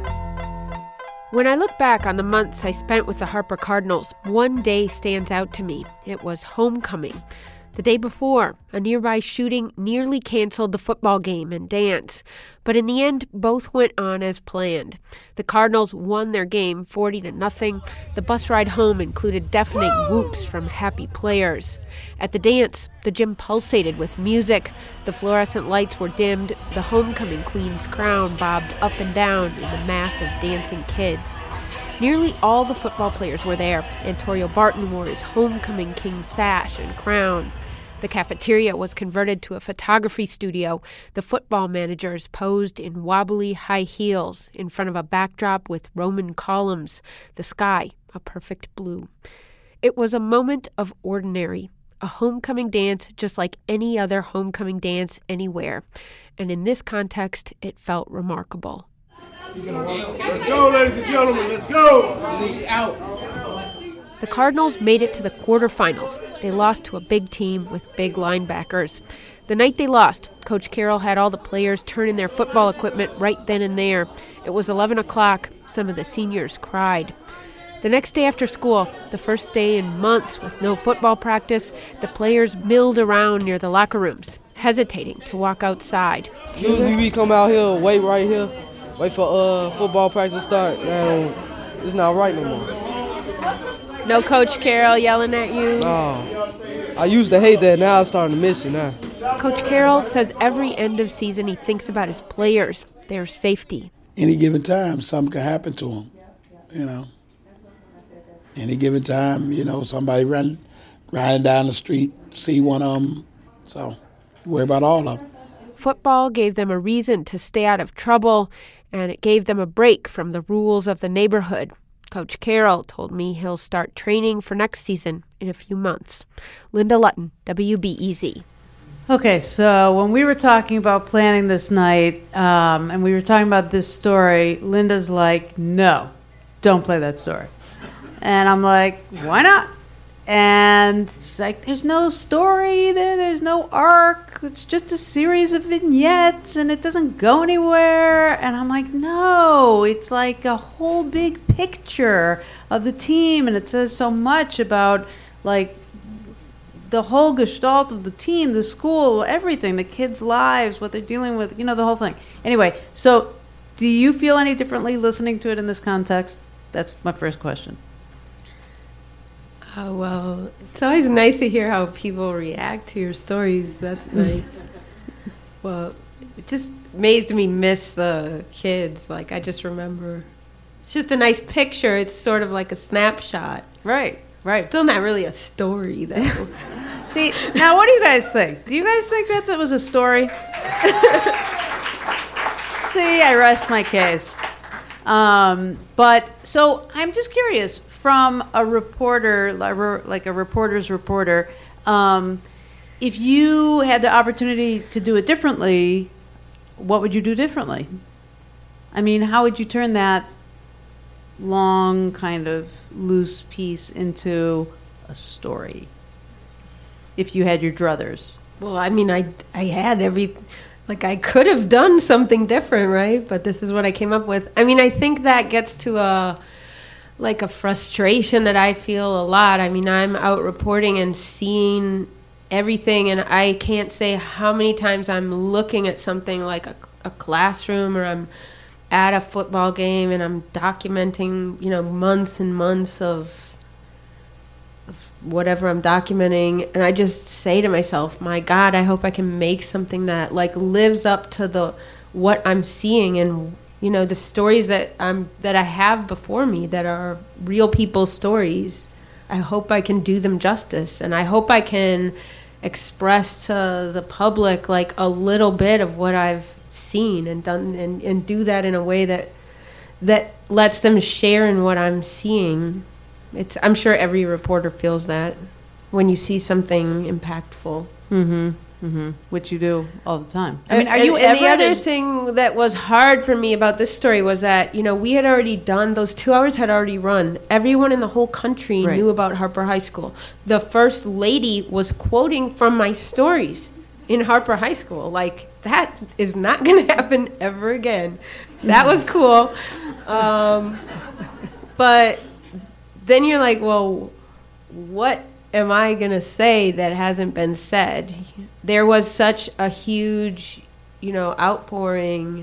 When I look back on the months I spent with the Harper Cardinals, one day stands out to me. It was homecoming. The day before, a nearby shooting nearly canceled the football game and dance. But in the end, both went on as planned. The Cardinals won their game forty to nothing. The bus ride home included deafening whoops from happy players. At the dance, the gym pulsated with music. The fluorescent lights were dimmed. The homecoming queen's crown bobbed up and down in the mass of dancing kids. Nearly all the football players were there. Antonio Barton wore his homecoming king sash and crown. The cafeteria was converted to a photography studio. The football managers posed in wobbly high heels in front of a backdrop with Roman columns, the sky a perfect blue. It was a moment of ordinary, a homecoming dance just like any other homecoming dance anywhere. And in this context, it felt remarkable. Let's go, ladies and gentlemen, let's go! Out. The Cardinals made it to the quarterfinals. They lost to a big team with big linebackers. The night they lost, Coach Carroll had all the players turn in their football equipment right then and there. It was eleven o'clock. Some of the seniors cried. The next day after school, the first day in months with no football practice, the players milled around near the locker rooms, hesitating to walk outside. Usually we come out here, wait right here, wait for uh, football practice to start. Now, it's not right no more. No Coach Carroll yelling at you? No. I used to hate that. Now I'm starting to miss it now. Coach Carroll says every end of season he thinks about his players, their safety. Any given time, something can happen to them, you know. Any given time, you know, somebody run, riding down the street, see one of them. So you worry about all of them. Football gave them a reason to stay out of trouble, and it gave them a break from the rules of the neighborhood. Coach Carroll told me he'll start training for next season in a few months. Linda Lutton, W B E Z. Okay, so when we were talking about planning this night, um, and we were talking about this story, Linda's like, no, don't play that story. And I'm like, why not? And she's like, there's no story there, there's no arc, it's just a series of vignettes, and it doesn't go anywhere. And I'm like, no, it's like a whole big picture of the team, and it says so much about, like, the whole gestalt of the team, the school, everything, the kids' lives, what they're dealing with, you know, the whole thing. Anyway, so do you feel any differently listening to it in this context? That's my first question. Oh, well, it's always nice to hear how people react to your stories. That's nice. Well, it just made me miss the kids. Like, I just remember, it's just a nice picture. It's sort of like a snapshot. Right, right. Still not really a story, though. See, now what do you guys think? Do you guys think that that was a story? See, I rest my case. Um, but, so, I'm just curious, from a reporter, like a reporter's reporter, um, if you had the opportunity to do it differently, what would you do differently? I mean, how would you turn that long, kind of loose piece into a story if you had your druthers? Well, I mean, I, I had every, like, I could have done something different, right? But this is what I came up with. I mean, I think that gets to a, like a frustration that I feel a lot. I mean, I'm out reporting and seeing everything, and I can't say how many times I'm looking at something like a, a classroom, or I'm at a football game and I'm documenting, you know, months and months of, of whatever I'm documenting, and I just say to myself, my God, I hope I can make something that like lives up to the what I'm seeing, and you know, the stories that I'm that I have before me that are real people's stories. I hope I can do them justice, and I hope I can express to the public like a little bit of what I've seen and done, and, and do that in a way that that lets them share in what I'm seeing. It's I'm sure every reporter feels that when you see something impactful. Mm-hmm. Mm-hmm. Which you do all the time. I mean, are and, you and ever... the other thing that was hard for me about this story was that, you know, we had already done, those two hours had already run. Everyone in the whole country Right. knew about Harper High School. The first lady was quoting from my stories in Harper High School. Like, that is not going to happen ever again. That was cool. Um, but then you're like, well, what am I going to say that hasn't been said? There was such a huge, you know, outpouring.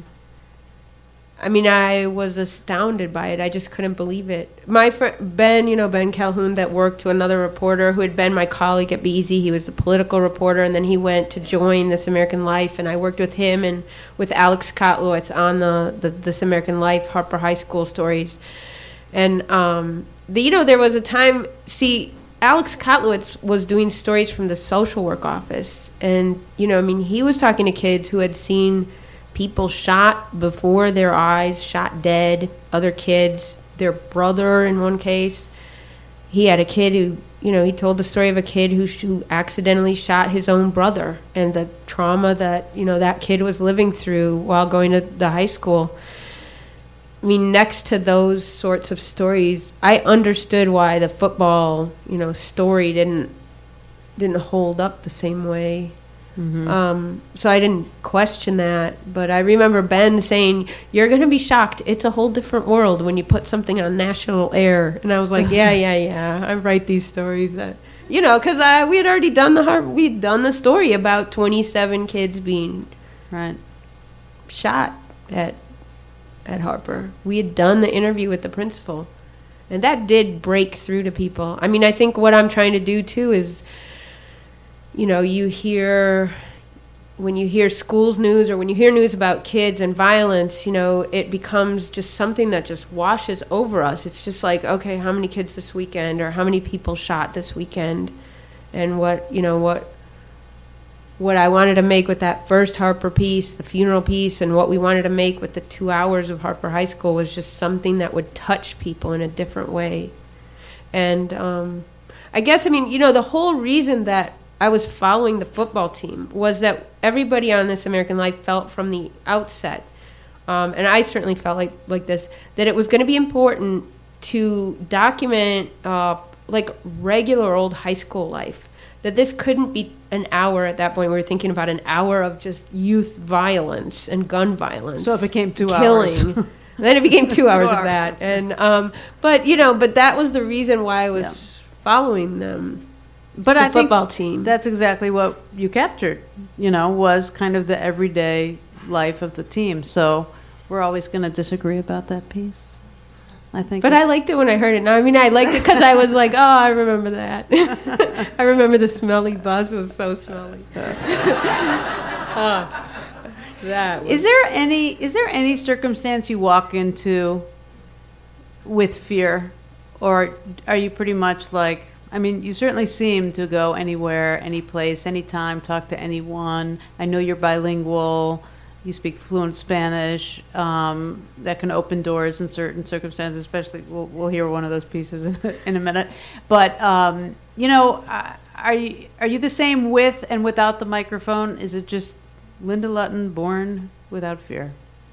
I mean, I was astounded by it. I just couldn't believe it. My friend, Ben, you know, Ben Calhoun, that worked to another reporter who had been my colleague at B E Z. He was the political reporter, and then he went to join This American Life, and I worked with him and with Alex Kotlowitz on the, the This American Life Harper High School stories. And, um, the, you know, there was a time, see, Alex Kotlowitz was doing stories from the social work office. And, you know, I mean, he was talking to kids who had seen people shot before their eyes, shot dead, other kids, their brother in one case. He had a kid who, you know, he told the story of a kid who, who accidentally shot his own brother, and the trauma that, you know, that kid was living through while going to the high school. I mean, next to those sorts of stories, I understood why the football, you know, story didn't didn't hold up the same way. Mm-hmm. Um, so I didn't question that. But I remember Ben saying, "You're going to be shocked. It's a whole different world when you put something on national air." And I was like, "Yeah, yeah, yeah. I write these stories that, you know, because uh, we had already done the heart, we'd done the story about twenty-seven kids being right shot at." at Harper. We had done the interview with the principal, and that did break through to people. I mean, I think what I'm trying to do too is, you know, you hear, when you hear schools news or when you hear news about kids and violence, you know, it becomes just something that just washes over us. It's just like, okay, how many kids this weekend, or how many people shot this weekend, and what, you know, what what I wanted to make with that first Harper piece, the funeral piece, and what we wanted to make with the two hours of Harper High School was just something that would touch people in a different way. And um, I guess, I mean, you know, the whole reason that I was following the football team was that everybody on This American Life felt from the outset, um, and I certainly felt like, like this, that it was going to be important to document uh, like regular old high school life. That this couldn't be an hour at that point. We were thinking about an hour of just youth violence and gun violence. So it became two killing. hours. Then it became two, two hours, hours of that. And um, but you know, but that was the reason why I was yeah. following them. But the I football think team. That's exactly what you captured. You know, was kind of the everyday life of the team. So we're always going to disagree about that piece. I think. But I liked it when I heard it. Now, I mean, I liked it because I was like, oh, I remember that. I remember the smelly bus. It was so smelly. uh, that was. Is there any is there any circumstance you walk into with fear, or are you pretty much like? I mean, you certainly seem to go anywhere, any place, anytime, talk to anyone. I know you're bilingual. You speak fluent Spanish. Um, that can open doors in certain circumstances, especially we'll, we'll hear one of those pieces in, in a minute. But, um, you know, are you, are you the same with and without the microphone? Is it just Linda Lutton, born without fear?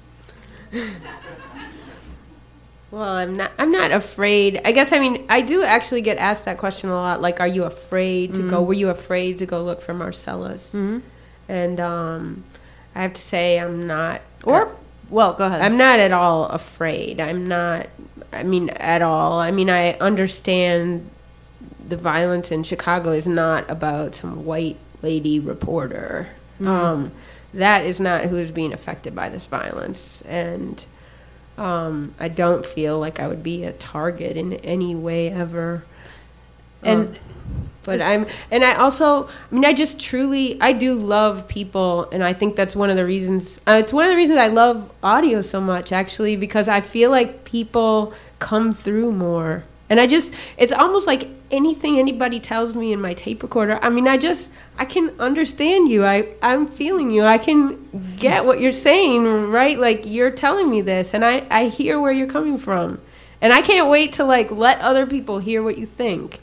Well, I'm not. I'm not afraid. I guess. I mean, I do actually get asked that question a lot. Like, are you afraid to Mm-hmm. go? Were you afraid to go look for Marcellus? Mm-hmm. And um, I have to say, I'm not. Or, well, go ahead. I'm not at all afraid. I'm not. I mean, at all. I mean, I understand the violence in Chicago is not about some white lady reporter. Mhm. Um, that is not who is being affected by this violence, and. Um, I don't feel like I would be a target in any way ever. And Um, but I'm, and I also, I mean, I just truly, I do love people, and I think that's one of the reasons, uh, it's one of the reasons I love audio so much, actually, because I feel like people come through more. And I just, it's almost like anything anybody tells me in my tape recorder, I mean, I just, I can understand you. I, I'm feeling you. I can get what you're saying, right? Like, you're telling me this, and I, I hear where you're coming from. And I can't wait to, like, let other people hear what you think.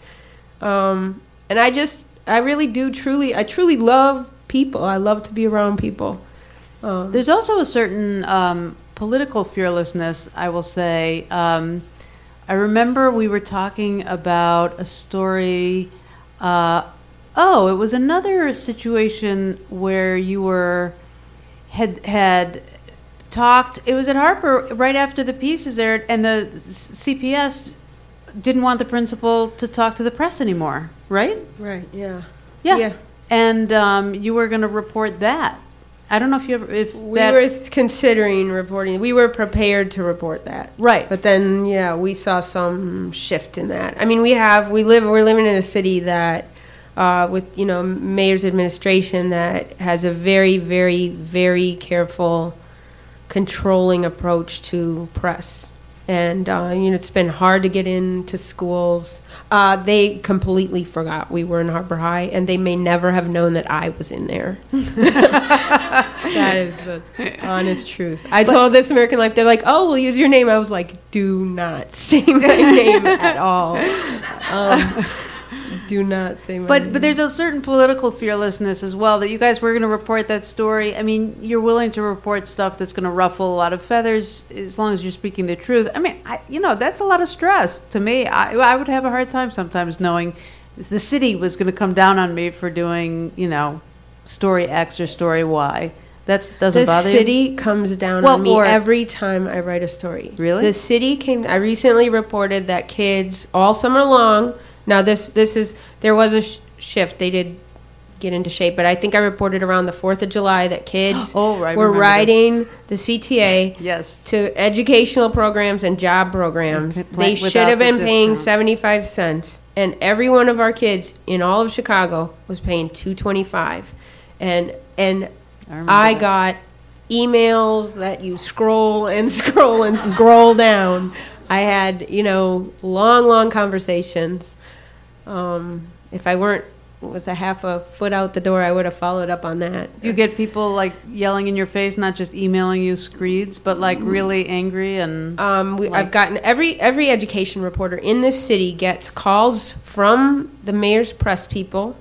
Um, and I just, I really do truly, I truly love people. I love to be around people. Um, There's also a certain um, political fearlessness, I will say. Um, I remember we were talking about a story. Uh, oh, it was another situation where you were had had talked. It was at Harper right after the pieces aired, and the C P S didn't want the principal to talk to the press anymore. Right? Right. Yeah. Yeah. Yeah. And um, you were going to report that. I don't know if you ever if We that, were th- considering reporting. We were prepared to report that. Right. But then, yeah, we saw some shift in that. I mean, we have, we live, we're living in a city that, uh, with, you know, mayor's administration that has a very, very, very careful, controlling approach to press. And, uh, you know, it's been hard to get into schools. Uh, they completely forgot we were in Harper High, and they may never have known that I was in there. That is the honest truth. I But- told This American Life, they're like, oh, we'll use your name. I was like, do not say my name at all. Um, do not say my But name. but there's a certain political fearlessness as well that you guys were going to report that story. I mean, you're willing to report stuff that's going to ruffle a lot of feathers as long as you're speaking the truth. I mean, I, you know, that's a lot of stress to me. I, I would have a hard time sometimes knowing the city was going to come down on me for doing, you know, story X or story Y. That doesn't the bother city you? comes down Well, on me or- every time I write a story. Really? The city came. I recently reported that kids all summer long. Now this this is there was a sh- shift. They did get into shape, but I think I reported around the Fourth of July that kids Oh, I were remember this. riding the C T A Yes. to educational programs and job programs. With- They without should have the been paying discount. seventy-five cents, and every one of our kids in all of Chicago was paying two twenty-five, and and remember I that. got emails that you scroll and scroll and scroll down. I had, you know, long, long conversations. Um, if I weren't with a half a foot out the door, I would have followed up on that. You get people like yelling in your face, not just emailing you screeds, but like really angry and. Um, we, like- I've gotten every every education reporter in this city gets calls from the mayor's press people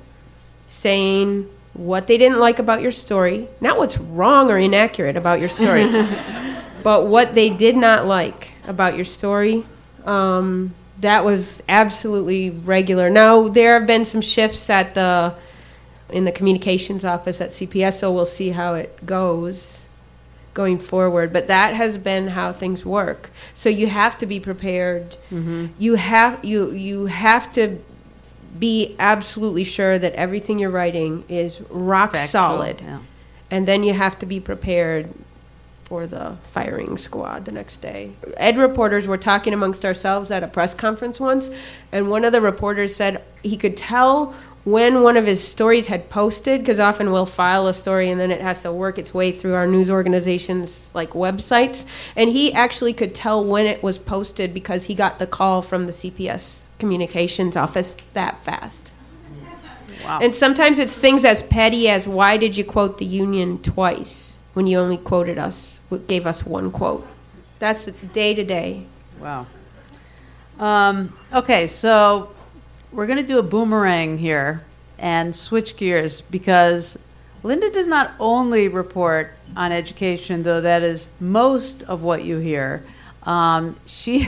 saying what they didn't like about your story, not what's wrong or inaccurate about your story, but what they did not like about your story. Um, that was absolutely regular. Now there have been some shifts at the in the communications office at C P S, so we'll see how it goes going forward. But that has been how things work. So you have to be prepared. Mm-hmm. You have you you have to be absolutely sure that everything you're writing is rock Factual, solid. yeah. And then you have to be prepared for the firing squad the next day. Ed reporters were talking amongst ourselves at a press conference once, and one of the reporters said he could tell when one of his stories had posted, because often we'll file a story and then it has to work its way through our news organizations like websites, and he actually could tell when it was posted because he got the call from the C P S communications office that fast. Wow. And sometimes it's things as petty as, why did you quote the union twice when you only quoted us, gave us one quote? That's day to day. Wow. Um, okay, so we're going to do a boomerang here and switch gears, because Linda does not only report on education, though that is most of what you hear. Um, she,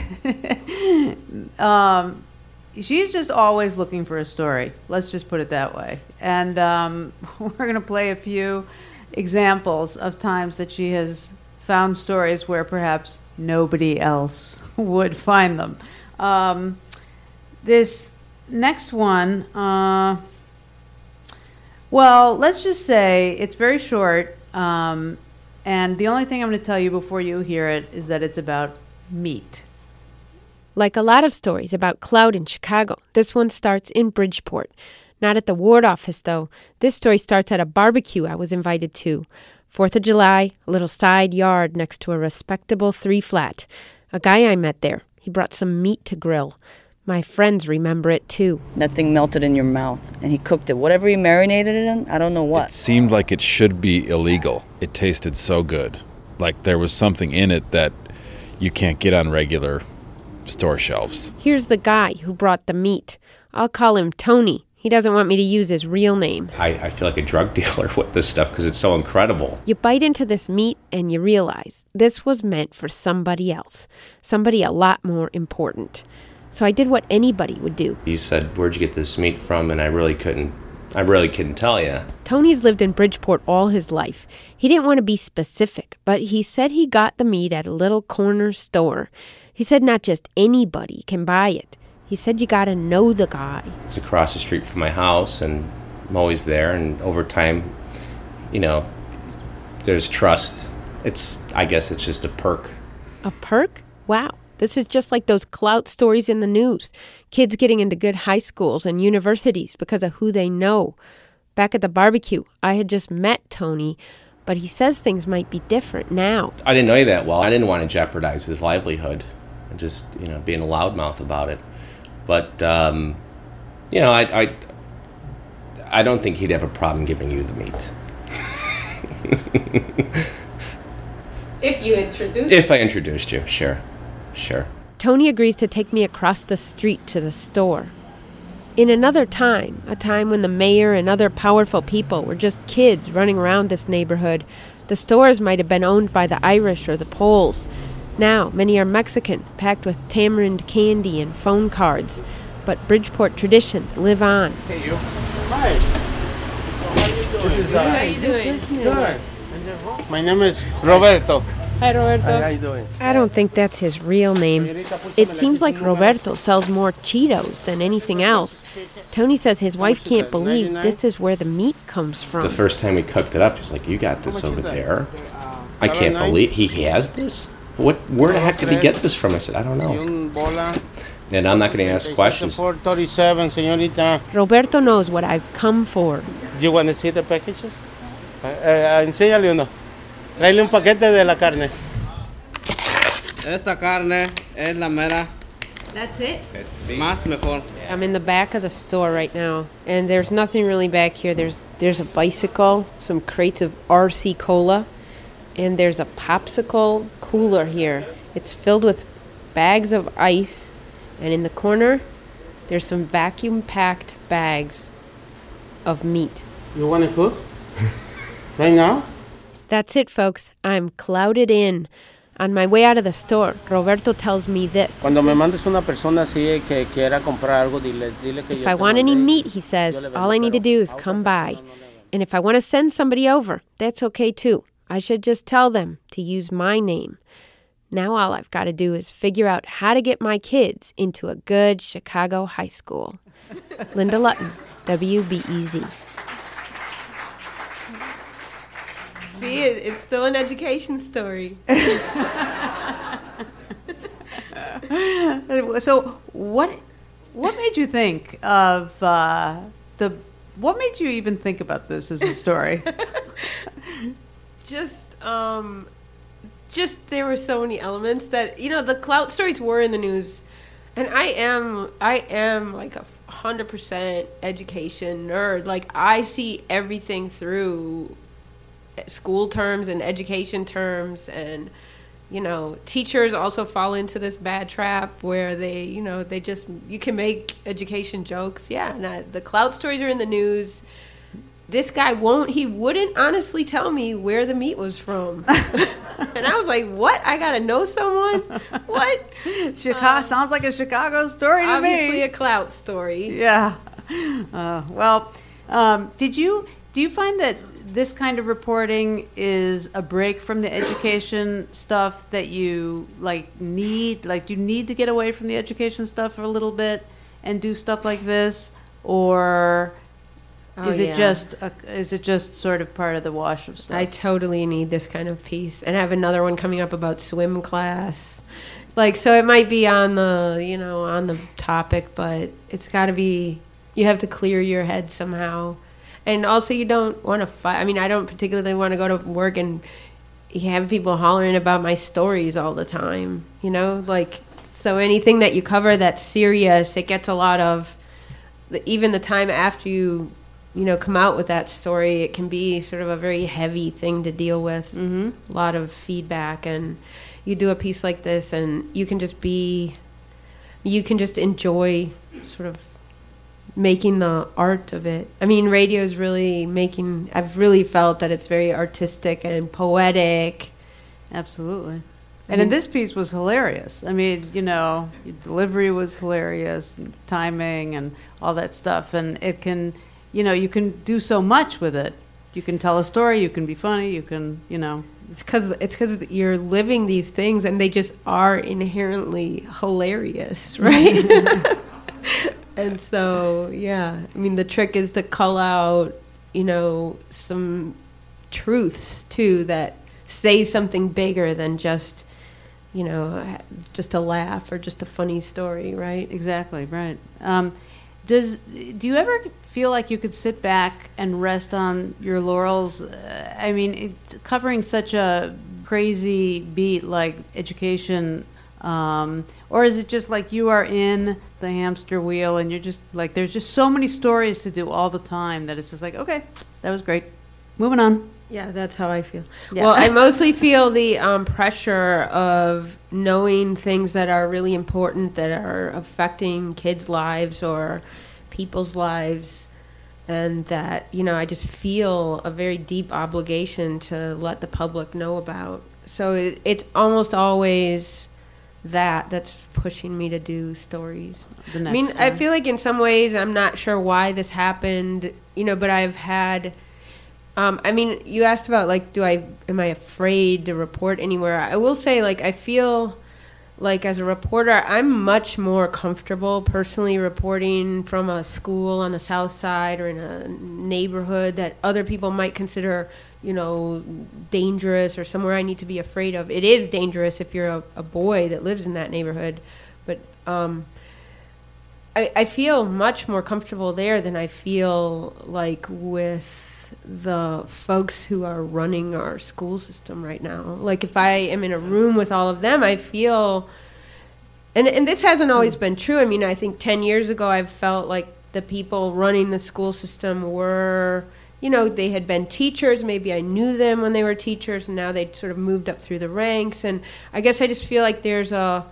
um, she's just always looking for a story. Let's just put it that way. And um, we're going to play a few examples of times that she has found stories where perhaps nobody else would find them. Um, this next one, uh, well, let's just say it's very short, um, and the only thing I'm going to tell you before you hear it is that it's about meat. Like a lot of stories about clout in Chicago, this one starts in Bridgeport. Not at the ward office, though. This story starts at a barbecue I was invited to. Fourth of July, a little side yard next to a respectable three-flat. A guy I met there, he brought some meat to grill. My friends remember it, too. That thing melted in your mouth, and he cooked it. Whatever he marinated it in, I don't know what. It seemed like it should be illegal. It tasted so good. Like there was something in it that you can't get on regular store shelves. Here's the guy who brought the meat. I'll call him Tony. He doesn't want me to use his real name. I, I feel like a drug dealer with this stuff because it's so incredible. You bite into this meat and you realize this was meant for somebody else, somebody a lot more important. So I did what anybody would do. He said, "Where'd you get this meat from?" And I really couldn't, I really couldn't tell you. Tony's lived in Bridgeport all his life. He didn't want to be specific, but he said he got the meat at a little corner store. He said not just anybody can buy it. He said you gotta know the guy. It's across the street from my house, and I'm always there, and over time, you know, there's trust. It's, I guess it's just a perk. A perk? Wow. This is just like those clout stories in the news. Kids getting into good high schools and universities because of who they know. Back at the barbecue, I had just met Tony, but he says things might be different now. I didn't know you that well. I didn't want to jeopardize his livelihood, and just, you know, being a loudmouth about it. But, um, you know, I, I, I don't think he'd have a problem giving you the meat. If you introduced If I introduced you, sure. Sure. Tony agrees to take me across the street to the store. In another time, a time when the mayor and other powerful people were just kids running around this neighborhood, the stores might have been owned by the Irish or the Poles. Now, many are Mexican, packed with tamarind candy and phone cards. But Bridgeport traditions live on. Hey, you. Hi. How are you doing? This is, uh, How are you doing? Good. My name is Roberto. Hi, Roberto. Hi, how you doing? I don't think that's his real name. It seems like Roberto sells more Cheetos than anything else. Tony says his wife can't believe this is where the meat comes from. The first time we cooked it up, he's like, "You got this over there." I can't believe he has this. What? Where the heck did he get this from? I said, "I don't know." And I'm not going to ask questions. four thirty-seven, señorita. Roberto knows what I've come for. You want to see the packages? Uh, uh, enséñale uno. Tráele un paquete de la carne. Esta carne es la mera. That's it? Más mejor. I'm in the back of the store right now, and there's nothing really back here. There's there's a bicycle, some crates of R C Cola, and there's a popsicle cooler here. It's filled with bags of ice, and in the corner, there's some vacuum-packed bags of meat. You want to cook? Right now? That's it, folks. I'm clouded in. On my way out of the store, Roberto tells me this. Cuando me mandes una persona así que quiera comprar algo, dile, dile que yo If I want any meat, he says, all I need to do is come by. And if I want to send somebody over, that's okay too. I should just tell them to use my name. Now all I've got to do is figure out how to get my kids into a good Chicago high school. Linda Lutton, W B E Z. See, it, it's still an education story. So what what made you think of uh, the what made you even think about this as a story? Just um just there were so many elements that, you know, the clout stories were in the news, and I am I am like a hundred percent education nerd. Like, I see everything through school terms and education terms, and you know, teachers also fall into this bad trap where they, you know, they just, you can make education jokes. Yeah, and I, the clout stories are in the news. This guy won't, he wouldn't honestly tell me where the meat was from. And I was like, what? I got to know someone? What? Chicago, um, sounds like a Chicago story to me. Obviously a clout story. Yeah. Uh, well, um, did you, do you find that this kind of reporting is a break from the education stuff that you like need, like you need to get away from the education stuff for a little bit and do stuff like this, or oh, is it yeah. just a, is it just sort of part of the wash of stuff? I totally need this kind of piece, and I have another one coming up about swim class. Like, so it might be on the, you know, on the topic, but it's got to be, you have to clear your head somehow. And also, you don't want to fight. I mean, I don't particularly want to go to work and have people hollering about my stories all the time, you know? Like, so anything that you cover that's serious, it gets a lot of, the, even the time after you, you know, come out with that story, it can be sort of a very heavy thing to deal with. Mm-hmm. A lot of feedback. And you do a piece like this, and you can just be, you can just enjoy sort of making the art of it. I mean, radio is really making, I've really felt that it's very artistic and poetic. Absolutely. I And mean, in this piece was hilarious. I mean, you know, your delivery was hilarious, and timing and all that stuff. And it can, you know, you can do so much with it. You can tell a story, you can be funny, you can, you know. It's because it's because you're living these things, and they just are inherently hilarious, right? And so, yeah, I mean, the trick is to cull out, you know, some truths, too, that say something bigger than just, you know, just a laugh or just a funny story, right? Exactly, right. Um, does do you ever feel like you could sit back and rest on your laurels? Uh, I mean, it's covering such a crazy beat like education, um, or is it just like you are in the hamster wheel and you're just like, there's just so many stories to do all the time that it's just like, okay, that was great, moving on. Yeah, that's how I feel. Yeah. Well, I mostly feel the um, pressure of knowing things that are really important, that are affecting kids' lives or people's lives, and that, you know, I just feel a very deep obligation to let the public know about. So it, it's almost always that that's pushing me to do stories. The next I mean, one. I feel like in some ways I'm not sure why this happened, you know, but I've had... Um, I mean, you asked about, like, do I, am I afraid to report anywhere? I will say, like, I feel like as a reporter, I'm much more comfortable personally reporting from a school on the south side or in a neighborhood that other people might consider, you know, dangerous or somewhere I need to be afraid of. It is dangerous if you're a, a boy that lives in that neighborhood, but um, I, I feel much more comfortable there than I feel like with the folks who are running our school system right now. Like, if I am in a room with all of them, I feel, and and this hasn't always been true. I mean, I think ten years ago I've felt like the people running the school system were, you know, they had been teachers. Maybe I knew them when they were teachers, and now they'd sort of moved up through the ranks. And I guess I just feel like there's a,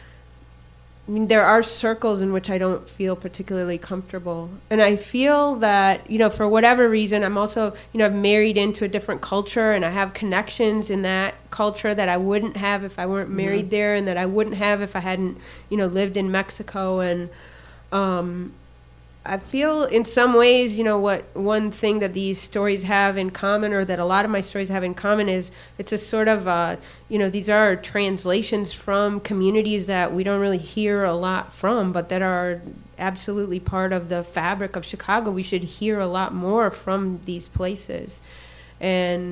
I mean, there are circles in which I don't feel particularly comfortable. And I feel that, you know, for whatever reason, I'm also, you know, I've married into a different culture, and I have connections in that culture that I wouldn't have if I weren't married Mhm. there, and that I wouldn't have if I hadn't, you know, lived in Mexico. And um, I feel in some ways, you know, what one thing that these stories have in common, or that a lot of my stories have in common, is it's a sort of, uh, you know, these are translations from communities that we don't really hear a lot from, but that are absolutely part of the fabric of Chicago. We should hear a lot more from these places. And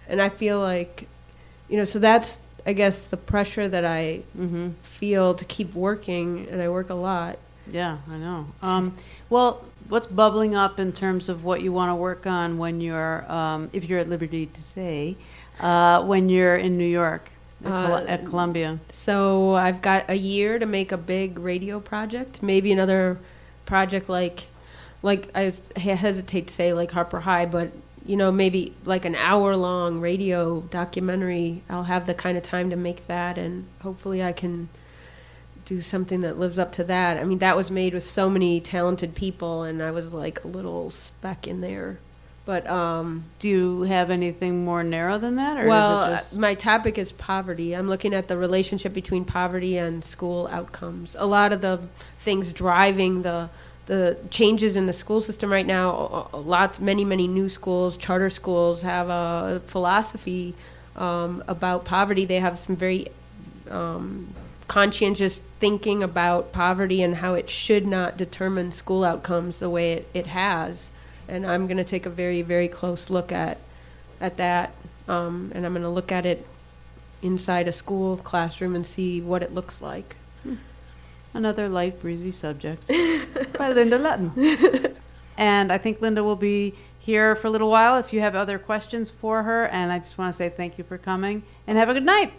And I feel like, you know, so that's, I guess, the pressure that I Mm-hmm. feel to keep working, and I work a lot. Yeah, I know. Um, well, what's bubbling up in terms of what you want to work on when you're, um, if you're at liberty to say, uh, when you're in New York at, Col- Uh, at Columbia? So I've got a year to make a big radio project, maybe another project like, like I s- I hesitate to say like Harper High, but you know, maybe like an hour-long radio documentary. I'll have the kind of time to make that, and hopefully I can do something that lives up to that. I mean, that was made with so many talented people, and I was like a little speck in there. But um, do you have anything more narrow than that, or well, is it just... uh, my topic is poverty. I'm looking at the relationship between poverty and school outcomes. A lot of the things driving the the changes in the school system right now, lots, many, many new schools, charter schools have a philosophy um, about poverty. They have some very um, conscientious thinking about poverty and how it should not determine school outcomes the way it, it has. And I'm going to take a very, very close look at at that. Um, and I'm going to look at it inside a school classroom and see what it looks like. Another light, breezy subject by Linda Lutton. And I think Linda will be here for a little while if you have other questions for her. And I just want to say thank you for coming, and have a good night.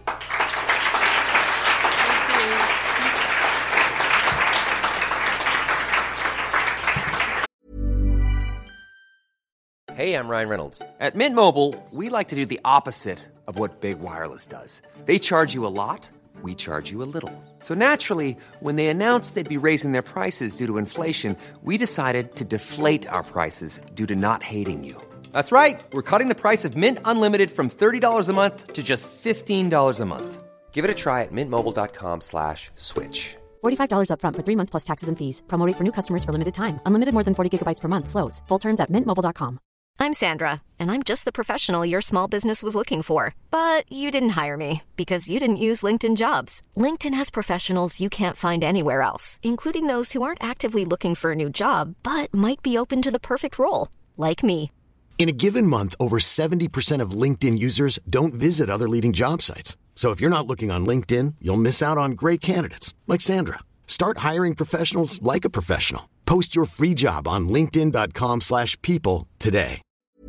Hey, I'm Ryan Reynolds. At Mint Mobile, we like to do the opposite of what Big Wireless does. They charge you a lot, we charge you a little. So naturally, when they announced they'd be raising their prices due to inflation, we decided to deflate our prices due to not hating you. That's right. We're cutting the price of Mint Unlimited from thirty dollars a month to just fifteen dollars a month. Give it a try at mintmobile.com slash switch. forty-five dollars up front for three months plus taxes and fees. Promo rate for new customers for limited time. Unlimited more than forty gigabytes per month slows. Full terms at mint mobile dot com. I'm Sandra, and I'm just the professional your small business was looking for. But you didn't hire me because you didn't use LinkedIn Jobs. LinkedIn has professionals you can't find anywhere else, including those who aren't actively looking for a new job, but might be open to the perfect role, like me. In a given month, over seventy percent of LinkedIn users don't visit other leading job sites. So if you're not looking on LinkedIn, you'll miss out on great candidates like Sandra. Start hiring professionals like a professional. Post your free job on linkedin.com slash people today.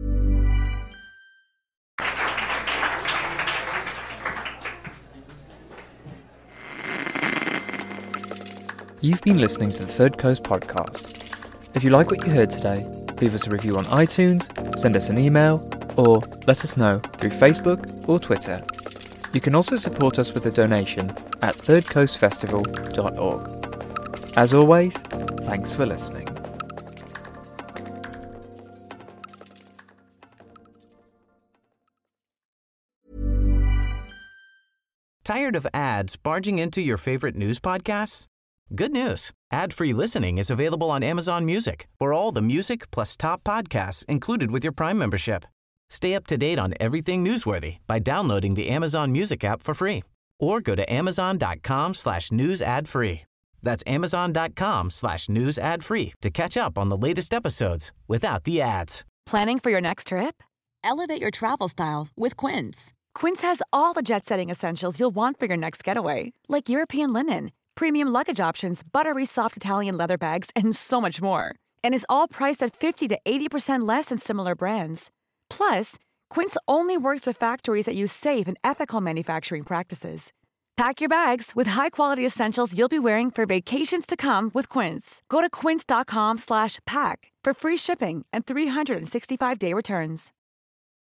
You've been listening to the Third Coast Podcast. If you like what you heard today, leave us a review on iTunes, send us an email, or let us know through Facebook or Twitter. You can also support us with a donation at third coast festival dot org. As always, thanks for listening. Tired of ads barging into your favorite news podcasts? Good news. Ad-free listening is available on Amazon Music for all the music plus top podcasts included with your Prime membership. Stay up to date on everything newsworthy by downloading the Amazon Music app for free or go to amazon.com slash news ad free. That's amazon.com slash news ad free to catch up on the latest episodes without the ads. Planning for your next trip? Elevate your travel style with Quince. Quince has all the jet-setting essentials you'll want for your next getaway, like European linen, premium luggage options, buttery soft Italian leather bags, and so much more. And is all priced at fifty to eighty percent less than similar brands. Plus, Quince only works with factories that use safe and ethical manufacturing practices. Pack your bags with high-quality essentials you'll be wearing for vacations to come with Quince. Go to quince.com slash pack for free shipping and three sixty-five day returns.